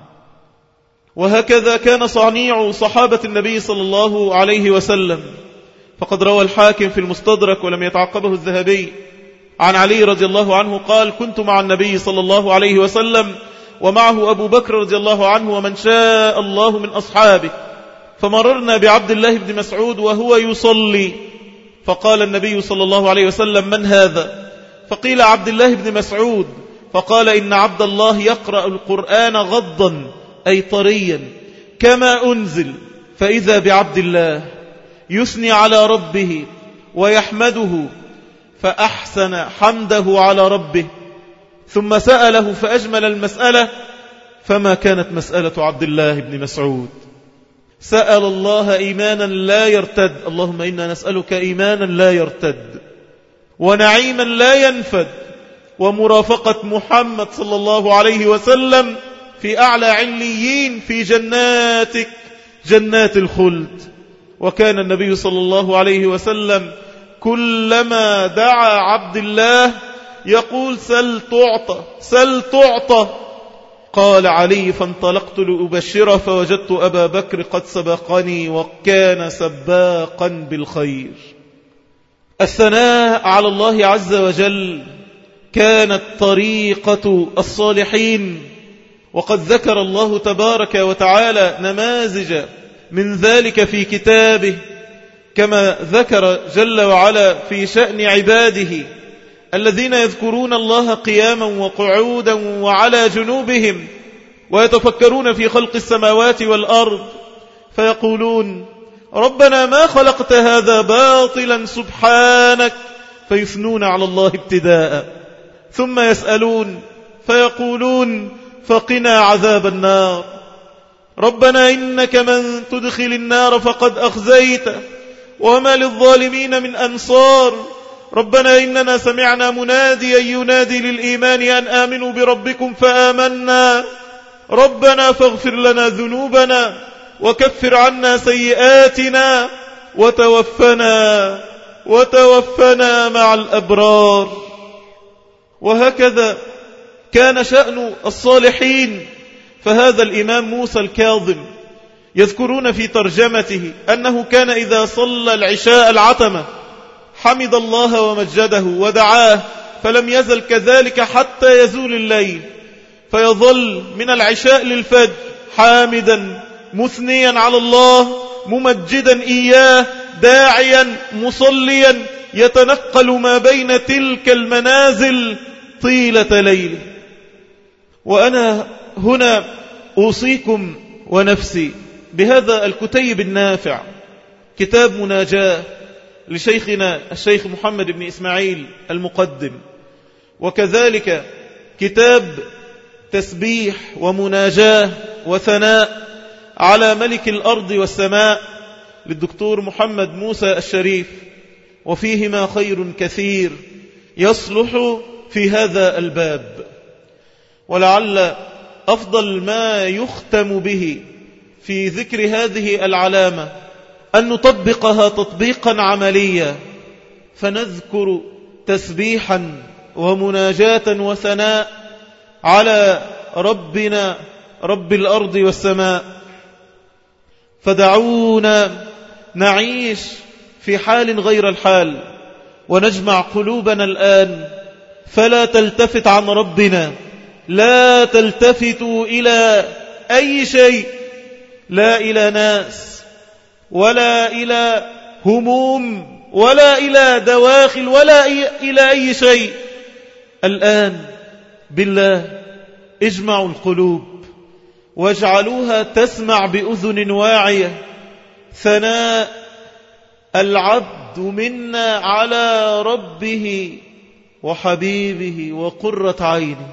وهكذا كان صنيع صحابة النبي صلى الله عليه وسلم. فقد روى الحاكم في المستدرك ولم يتعقبه الذهبي عن علي رضي الله عنه قال: كنت مع النبي صلى الله عليه وسلم ومعه أبو بكر رضي الله عنه ومن شاء الله من أصحابه، فمررنا بعبد الله بن مسعود وهو يصلي، فقال النبي صلى الله عليه وسلم: من هذا؟ فقيل: عبد الله بن مسعود. فقال: إن عبد الله يقرأ القرآن غضا أي طريا كما أنزل، فإذا بعبد الله يثني على ربه ويحمده، فأحسن حمده على ربه، ثم سأله فأجمل المسألة، فما كانت مسألة عبد الله بن مسعود. سأل الله إيمانا لا يرتد، اللهم إنا نسألك إيمانا لا يرتد ونعيما لا ينفد ومرافقة محمد صلى الله عليه وسلم في أعلى عليين في جناتك جنات الخلد. وكان النبي صلى الله عليه وسلم كلما دعا عبد الله يقول: سل تعطى سل تعطى. قال علي: فانطلقت لأبشره فوجدت أبا بكر قد سبقني وكان سباقا بالخير. الثناء على الله عز وجل كانت طريقة الصالحين، وقد ذكر الله تبارك وتعالى نماذج من ذلك في كتابه، كما ذكر جل وعلا في شأن عباده الذين يذكرون الله قياما وقعودا وعلى جنوبهم ويتفكرون في خلق السماوات والأرض فيقولون: ربنا ما خلقت هذا باطلا سبحانك، فيثنون على الله ابتداء، ثم يسألون فيقولون: فقنا عذاب النار، ربنا إنك من تدخل النار فقد أخزيته وما للظالمين من أنصار، ربنا إننا سمعنا مناديا ينادي للإيمان أن آمنوا بربكم فآمنا، ربنا فاغفر لنا ذنوبنا وكفر عنا سيئاتنا وتوفنا مع الأبرار. وهكذا كان شأن الصالحين. فهذا الإمام موسى الكاظم يذكرون في ترجمته أنه كان إذا صلى العشاء العتمة حمد الله ومجده ودعاه، فلم يزل كذلك حتى يزول الليل، فيظل من العشاء للفجر حامدا مثنيا على الله ممجدا إياه داعيا مصليا يتنقل ما بين تلك المنازل طيلة ليله. وأنا هنا أوصيكم ونفسي بهذا الكتيب النافع، كتاب مناجاة لشيخنا الشيخ محمد بن إسماعيل المقدم، وكذلك كتاب تسبيح ومناجاة وثناء على ملك الأرض والسماء للدكتور محمد موسى الشريف، وفيهما خير كثير يصلح في هذا الباب. ولعل أفضل ما يختم به في ذكر هذه العلامة أن نطبقها تطبيقا عمليا، فنذكر تسبيحا ومناجاة وثناء على ربنا رب الأرض والسماء. فدعونا نعيش في حال غير الحال ونجمع قلوبنا الآن، فلا تلتفت عن ربنا، لا تلتفتوا إلى أي شيء، لا إلى ناس ولا إلى هموم ولا إلى دواخل ولا إلى أي شيء. الآن بالله اجمعوا القلوب واجعلوها تسمع بأذن واعية ثناء العبد منا على ربه وحبيبه وقرة عينه.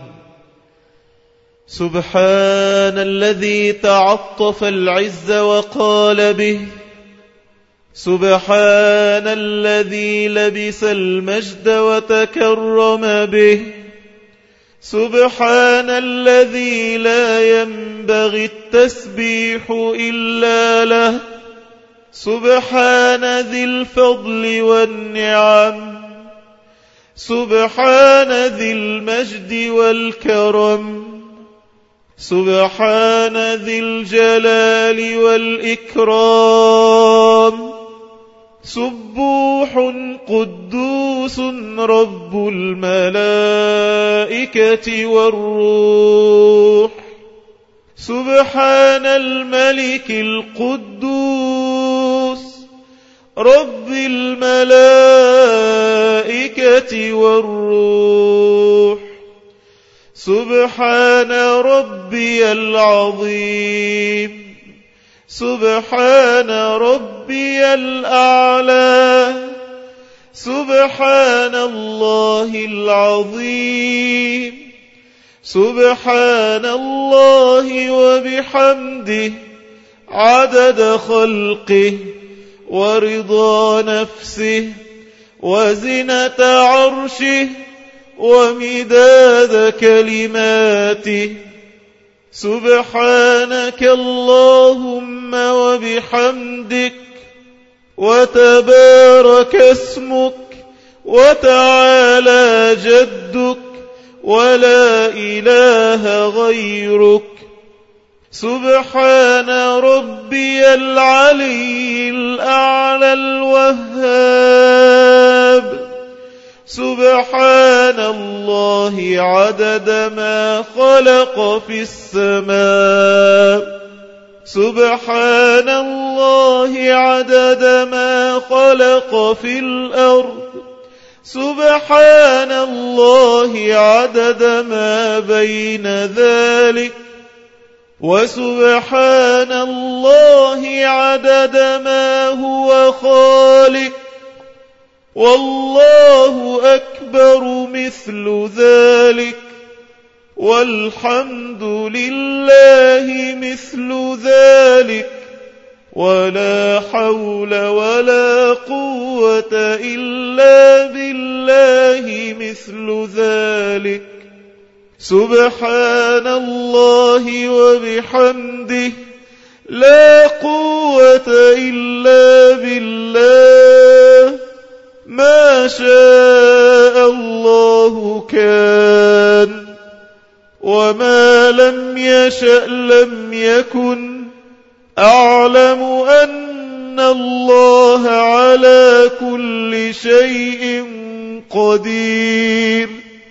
سبحان الذي تعطف العز وقال به، سبحان الذي لبس المجد وتكرم به، سبحان الذي لا ينبغي التسبيح إلا له، سبحان ذي الفضل والنعم، سبحان ذي المجد والكرم، سبحان ذي الجلال والإكرام، سبوح قدوس رب الملائكة والروح، سبحان الملك القدوس رب الملائكة والروح، سبحان ربي العظيم، سبحان ربي الأعلى، سبحان الله العظيم، سبحان الله وبحمده عدد خلقه ورضا نفسه وزنة عرشه ومداد كلماته. سبحانك اللهم وبحمدك وتبارك اسمك وتعالى جدك ولا إله غيرك. سبحان ربي العلي الأعلى الوهاب. سبحان الله عدد ما خلق في السماء، سبحان الله عدد ما خلق في الأرض، سبحان الله عدد ما بين ذلك، وسبحان الله عدد ما هو خالق، والله أكبر مثل ذلك، والحمد لله مثل ذلك، ولا حول ولا قوة إلا بالله مثل ذلك. سبحان الله وبحمده لا قوة إلا بالله ما شاء الله كان وما لم يشأ لم يكن أعلم أن الله على كل شيء قدير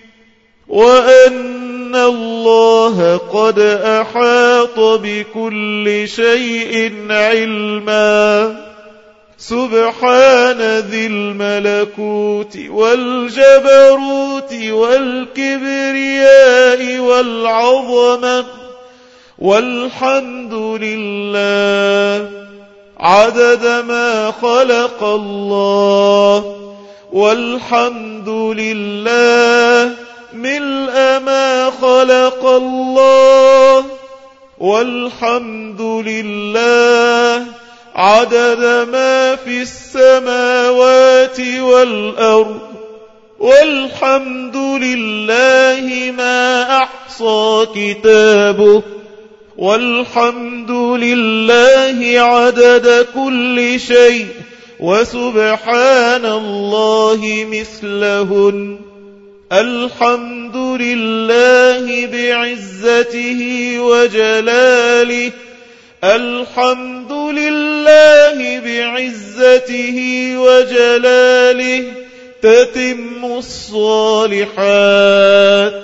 وأن الله قد أحاط بكل شيء علما سبحان ذي الملكوت والجبروت والكبرياء والعظمة والحمد لله عدد ما خلق الله والحمد لله ملء ما خلق الله والحمد لله عدد ما في السماوات والأرض والحمد لله ما أحصى كتابه والحمد لله عدد كل شيء وسبحان الله مثلهن الحمد لله بعزته وجلاله الحمد لله بعزته وجلاله تتم الصالحات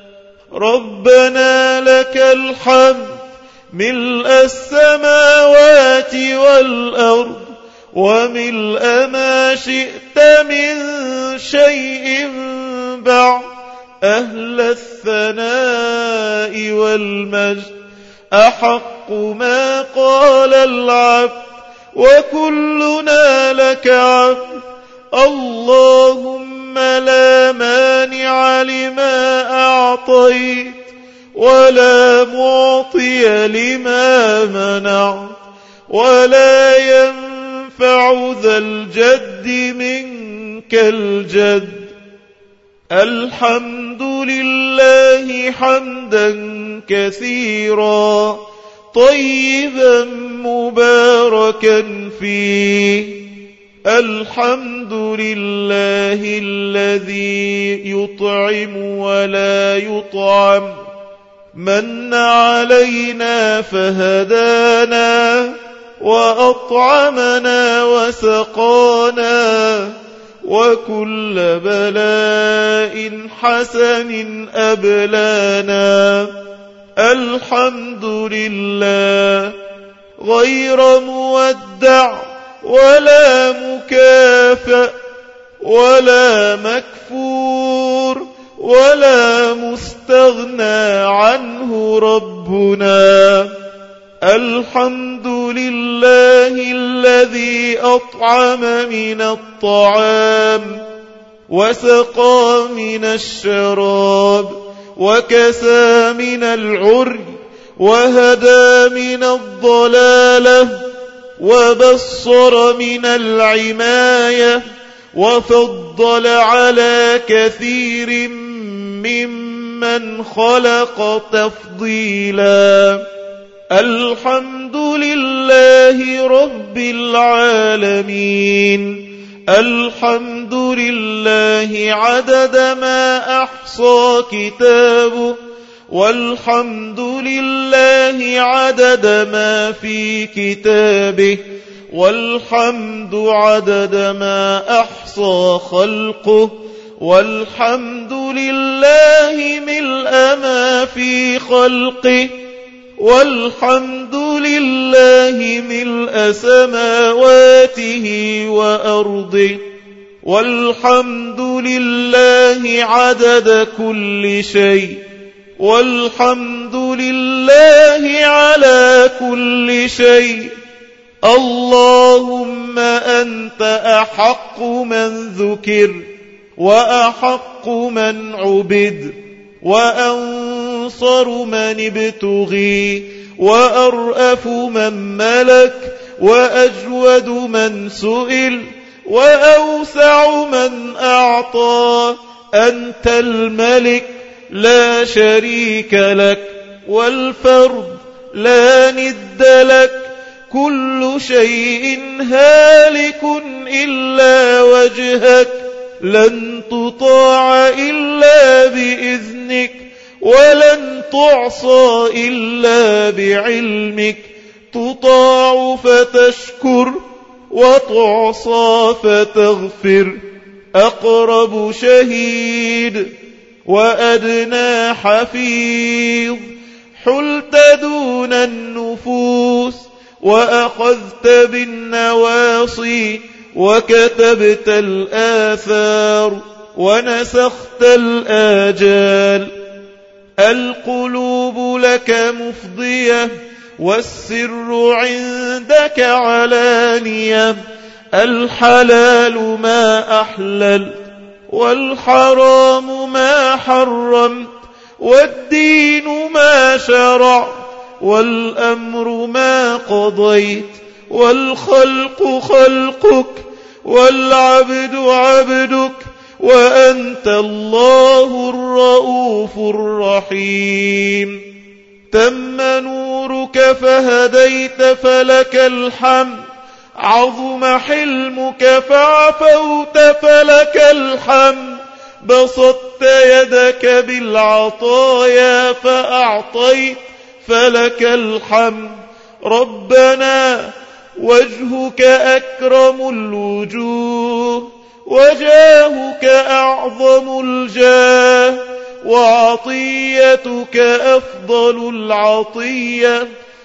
ربنا لك الحمد ملء السماوات والأرض وملء ما شئت من شيء بعد أهل الثناء والمجد أحق ما قال العبد وكلنا لك عبد اللهم لا مانع لما أعطيت ولا معطي لما منعت ولا ينفع ذا الجد منك الجد الحمد لله حمدا كثيرا طيبا مباركا فيه الحمد لله الذي يطعم ولا يطعم من علينا فهدانا وأطعمنا وسقانا وكل بلاء حسن أبلانا الحمد لله غير مودع ولا مكافأ ولا مكفور ولا مستغنى عنه ربنا الحمد لله الذي أطعم من الطعام وسقى من الشراب وكسى من العري وهدى من الضلالة وبصر من العماية وفضل على كثير ممن خلق تفضيلا الحمد لله رب العالمين الحمد لله عدد ما أحصى كتابه والحمد لله عدد ما في كتابه والحمد عدد ما أحصى خلقه والحمد لله ملء ما في خلقه والحمد لله ملء سماواته وأرضه والحمد لله عدد كل شيء والحمد لله على كل شيء اللهم أنت أحق من ذكر وأحق من عبد وأنصر من ابتغي وأرأف من ملك وأجود من سئل وأوسع من أعطى أنت الملك لا شريك لك والفرد لا ند لك كل شيء هالك إلا وجهك لن تطاع إلا بإذنك ولن تعصى إلا بعلمك تطاع فتشكر وتعصى فتغفر أقرب شهيد وأدنى حفيظ حلت دون النفوس وأخذت بالنواصي وكتبت الآثار ونسخت الآجال القلوب لك مفضية والسر عندك علانية الحلال ما أحلل والحرام ما حرمت والدين ما شرع والأمر ما قضيت والخلق خلقك والعبد عبدك وأنت الله الرؤوف الرحيم تم نورك فهديت فلك الحمد عظم حلمك فعفوت فلك الحمد بسطت يدك بالعطايا فأعطيت فلك الحمد ربنا وجهك أكرم الوجوه وجاهك أعظم الجاه وعطيتك أفضل العطية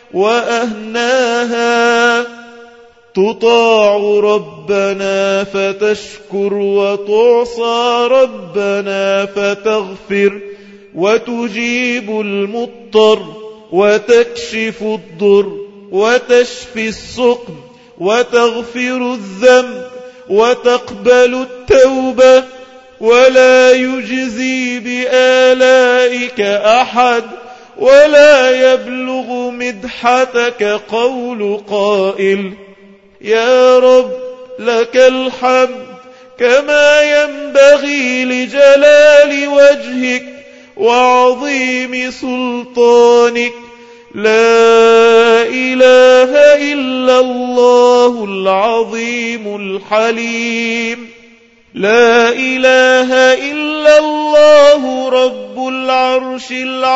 وأهناها تطاع ربنا فتشكر وتعصى ربنا فتغفر وتجيب المضطر وتكشف الضر وتشفي السقم وتغفر الذنب وتقبل التوبة ولا يجزي بآلائك أحد ولا يبلغ مدحتك قول قائل يا رب لك الحمد كما ينبغي لجلال وجهك وعظيم سلطانك لا إله إلا الله العظيم الحليم لا إله إلا الله رب العرش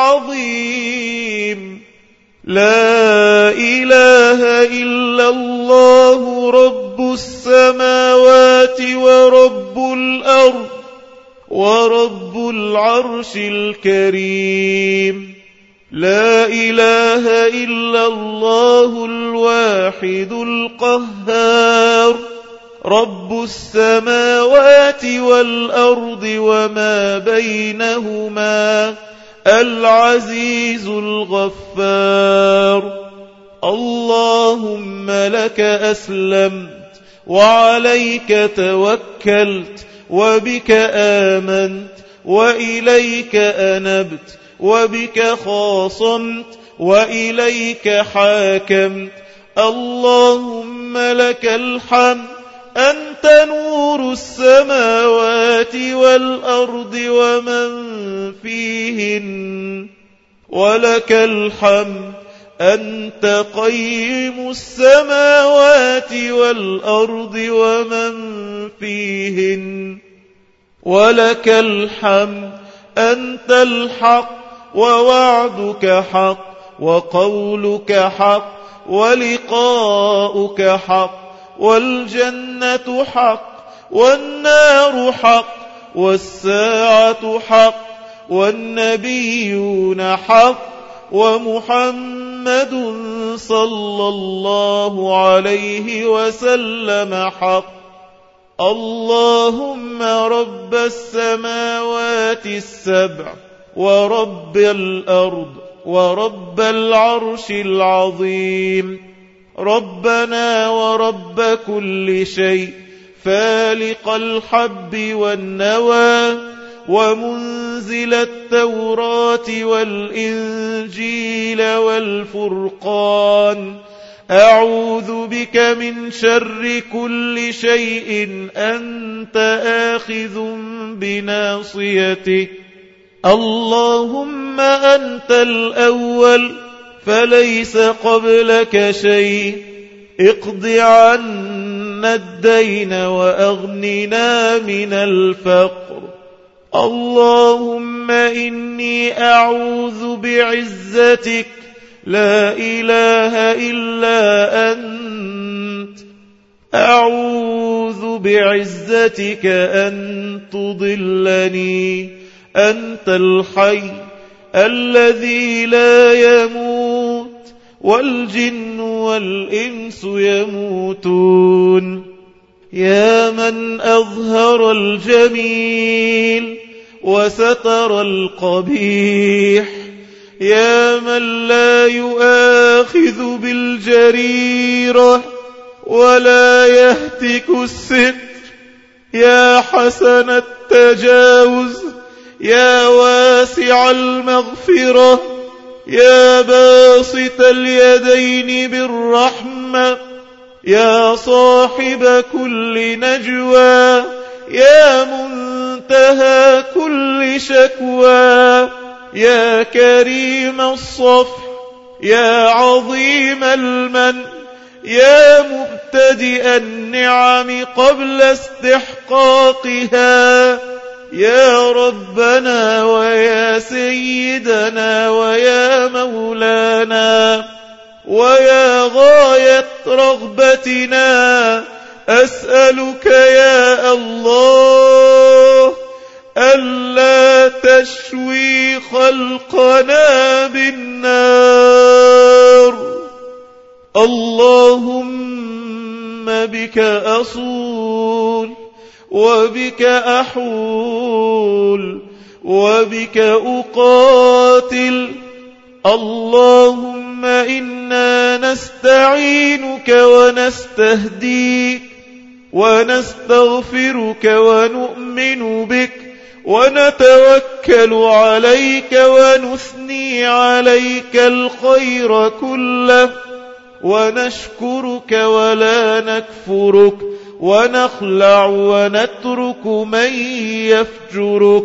العظيم لا إله إلا الله رب السماوات ورب الأرض ورب العرش الكريم لا إله إلا الله الواحد القهار رب السماوات والأرض وما بينهما العزيز الغفار اللهم لك أسلمت وعليك توكلت وبك آمنت وإليك أنبت وبك خاصمت وإليك حاكمت اللهم لك الحمد أنت نور السماوات والأرض ومن فيهن ولك الحمد أنت قيم السماوات والأرض ومن فيهن ولك الحمد أنت الحق ووعدك حق وقولك حق ولقاؤك حق والجنة حق والنار حق والساعة حق والنبيون حق ومحمد صلى الله عليه وسلم حق اللهم رب السماوات السبع ورب الأرض ورب العرش العظيم ربنا ورب كل شيء فالق الحب والنوى ومنزل التوراة والإنجيل والفرقان أعوذ بك من شر كل شيء أنت آخذ بناصيته اللهم أنت الأول فليس قبلك شيء اقض عنا الدين وأغننا من الفقر. اللهم إني أعوذ بعزتك لا إله إلا أنت، أعوذ بعزتك أن تضلني. أنت الحي الذي لا يموت والجن والإنس يموتون. يا من أظهر الجميل وستر القبيح، يا من لا يؤاخذ بالجريرة ولا يهتك الستر، يا حسن التجاوز، يا واسع المغفرة، يا باسط اليدين بالرحمة، يا صاحب كل نجوى، يا منتهى كل شكوى، يا كريم الصفح، يا عظيم المن، يا مبتدئ النعم قبل استحقاقها، يا ربنا ويا سيدنا ويا مولانا ويا غاية رغبتنا، أسألك يا الله ألا تشوي خلقنا بالنار. اللهم بك أصول وبك أحول وبك أقاتل. اللهم إنا نستعينك ونستهديك ونستغفرك ونؤمن بك ونتوكل عليك ونثني عليك الخير كله، ونشكرك ولا نكفرك، ونخلع ونترك من يفجرك.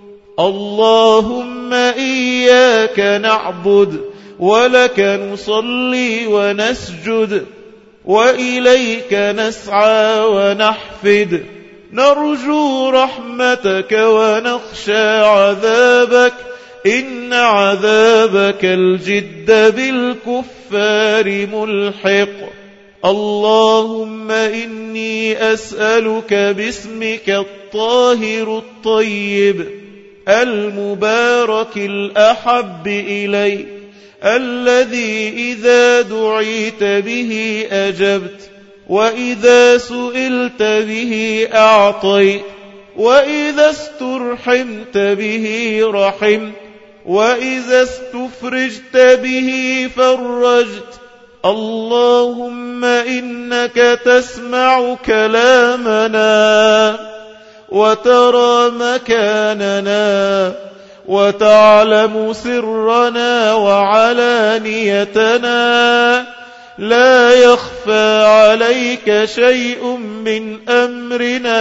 اللهم إياك نعبد ولك نصلي ونسجد، وإليك نسعى ونحفد، نرجو رحمتك ونخشى عذابك، إن عذابك الجد بالكفار ملحق. اللهم إني أسألك باسمك الطاهر الطيب المبارك الأحب إليك، الذي إذا دعيت به أجبت، وإذا سئلت به أعطيت، وإذا استرحمت به رحمت، وإذا استفرجت به فرجت. اللهم إنك تسمع كلامنا وترى مكاننا وتعلم سرنا وعلانيتنا، لا يخفى عليك شيء من أمرنا.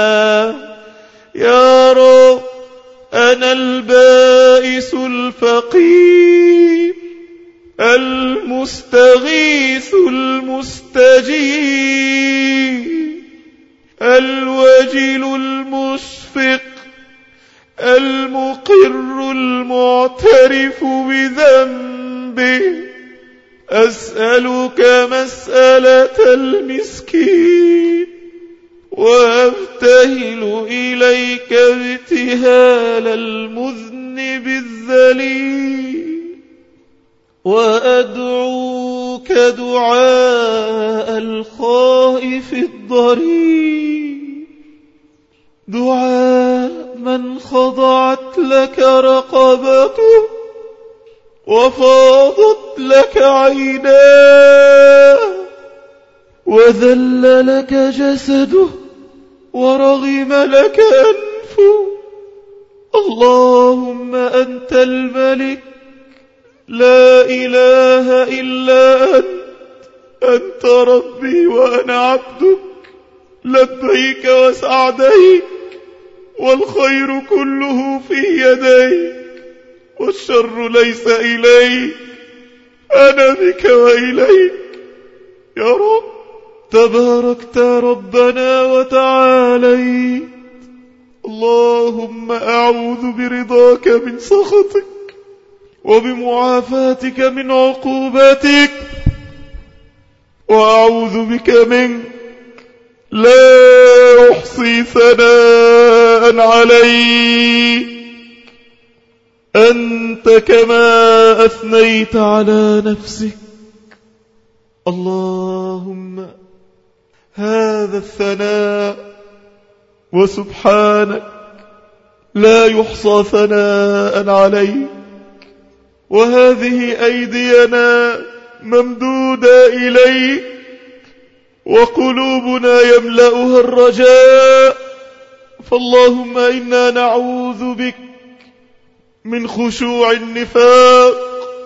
يا رب أنا البائس الفقير المستغيث المستجيب، الوجل المشفق المقر المعترف بذنبه. أسألك مسألة المسكين وأبتهل إليك ابتهال المذنب الذليل، وأدعوك دعاء الخائف الضرير، دعاء من خضعت لك رقبته وفاضت لك عيناه وذل لك جسده ورغم لك أنفه. اللهم أنت الملك لا إله إلا أنت ربي وأنا عبدك، لبيك وسعديك، والخير كله في يديك، والشر ليس إليك، أنا بك وإليك. يا رب تباركت ربنا وتعاليت. اللهم أعوذ برضاك من سخطك وبمعافاتك من عقوبتك، وأعوذ بك منك لا أحصي ثناء عليك أنت كما أثنيت على نفسك. اللهم هذا الثناء وسبحانك لا يحصى ثناء عليك، وهذه أيدينا ممدودة إليك، وقلوبنا يملأها الرجاء. فاللهم إنا نعوذ بك من خشوع النفاق،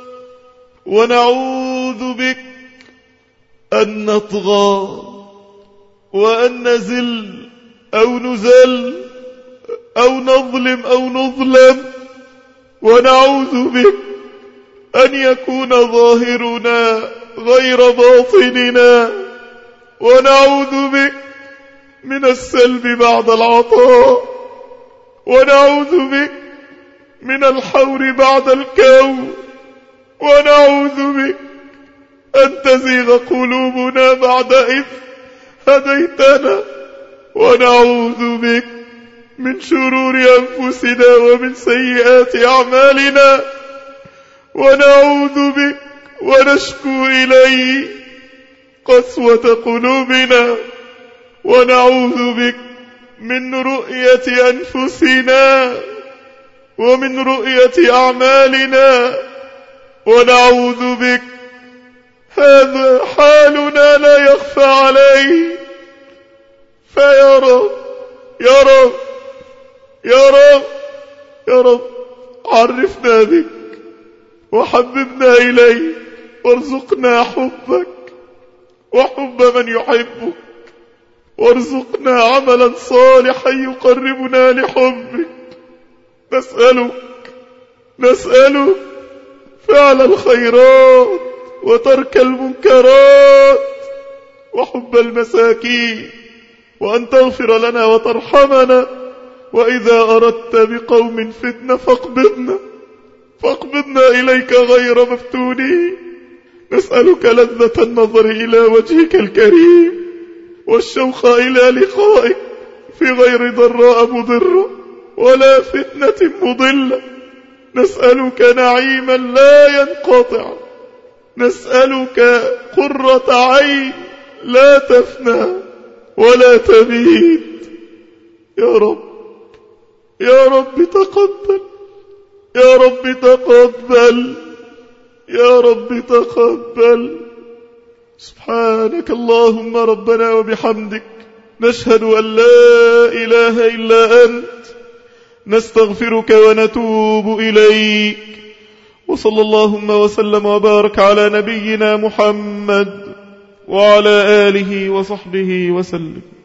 ونعوذ بك أن نطغى وأن نزل أو نزل أو نظلم أو نظلم، ونعوذ بك أن يكون ظاهرنا غير باطننا، ونعوذ بك من السلب بعد العطاء، ونعوذ بك من الحور بعد الكون، ونعوذ بك أن تزيغ قلوبنا بعد إذ هديتنا، ونعوذ بك من شرور أنفسنا ومن سيئات أعمالنا، ونعوذ بك ونشكو إليك قسوة قلوبنا، ونعوذ بك من رؤية أنفسنا ومن رؤية أعمالنا، ونعوذ بك. هذا حالنا لا يخفى عليه، فيا رب يا رب يا رب يا رب عرفنا بك وحببنا إليك، وارزقنا حبك وحب من يحبك، وارزقنا عملا صالحا يقربنا لحبك. نسألك فعل الخيرات وترك المنكرات وحب المساكين، وأن تغفر لنا وترحمنا، وإذا أردت بقوم فتنة فاقبضنا إليك غير مفتونين. نسألك لذة النظر إلى وجهك الكريم والشوق إلى لقائك في غير ضراء مضرة ولا فتنة مضلة. نسألك نعيما لا ينقطع، نسألك قرة عين لا تفنى ولا تبيد. يا رب يا رب تقبل، يا رب تقبل، يا رب تقبل. سبحانك اللهم ربنا وبحمدك، نشهد أن لا إله إلا أنت، نستغفرك ونتوب إليك. وصلى اللهم وسلم وبارك على نبينا محمد وعلى آله وصحبه وسلم.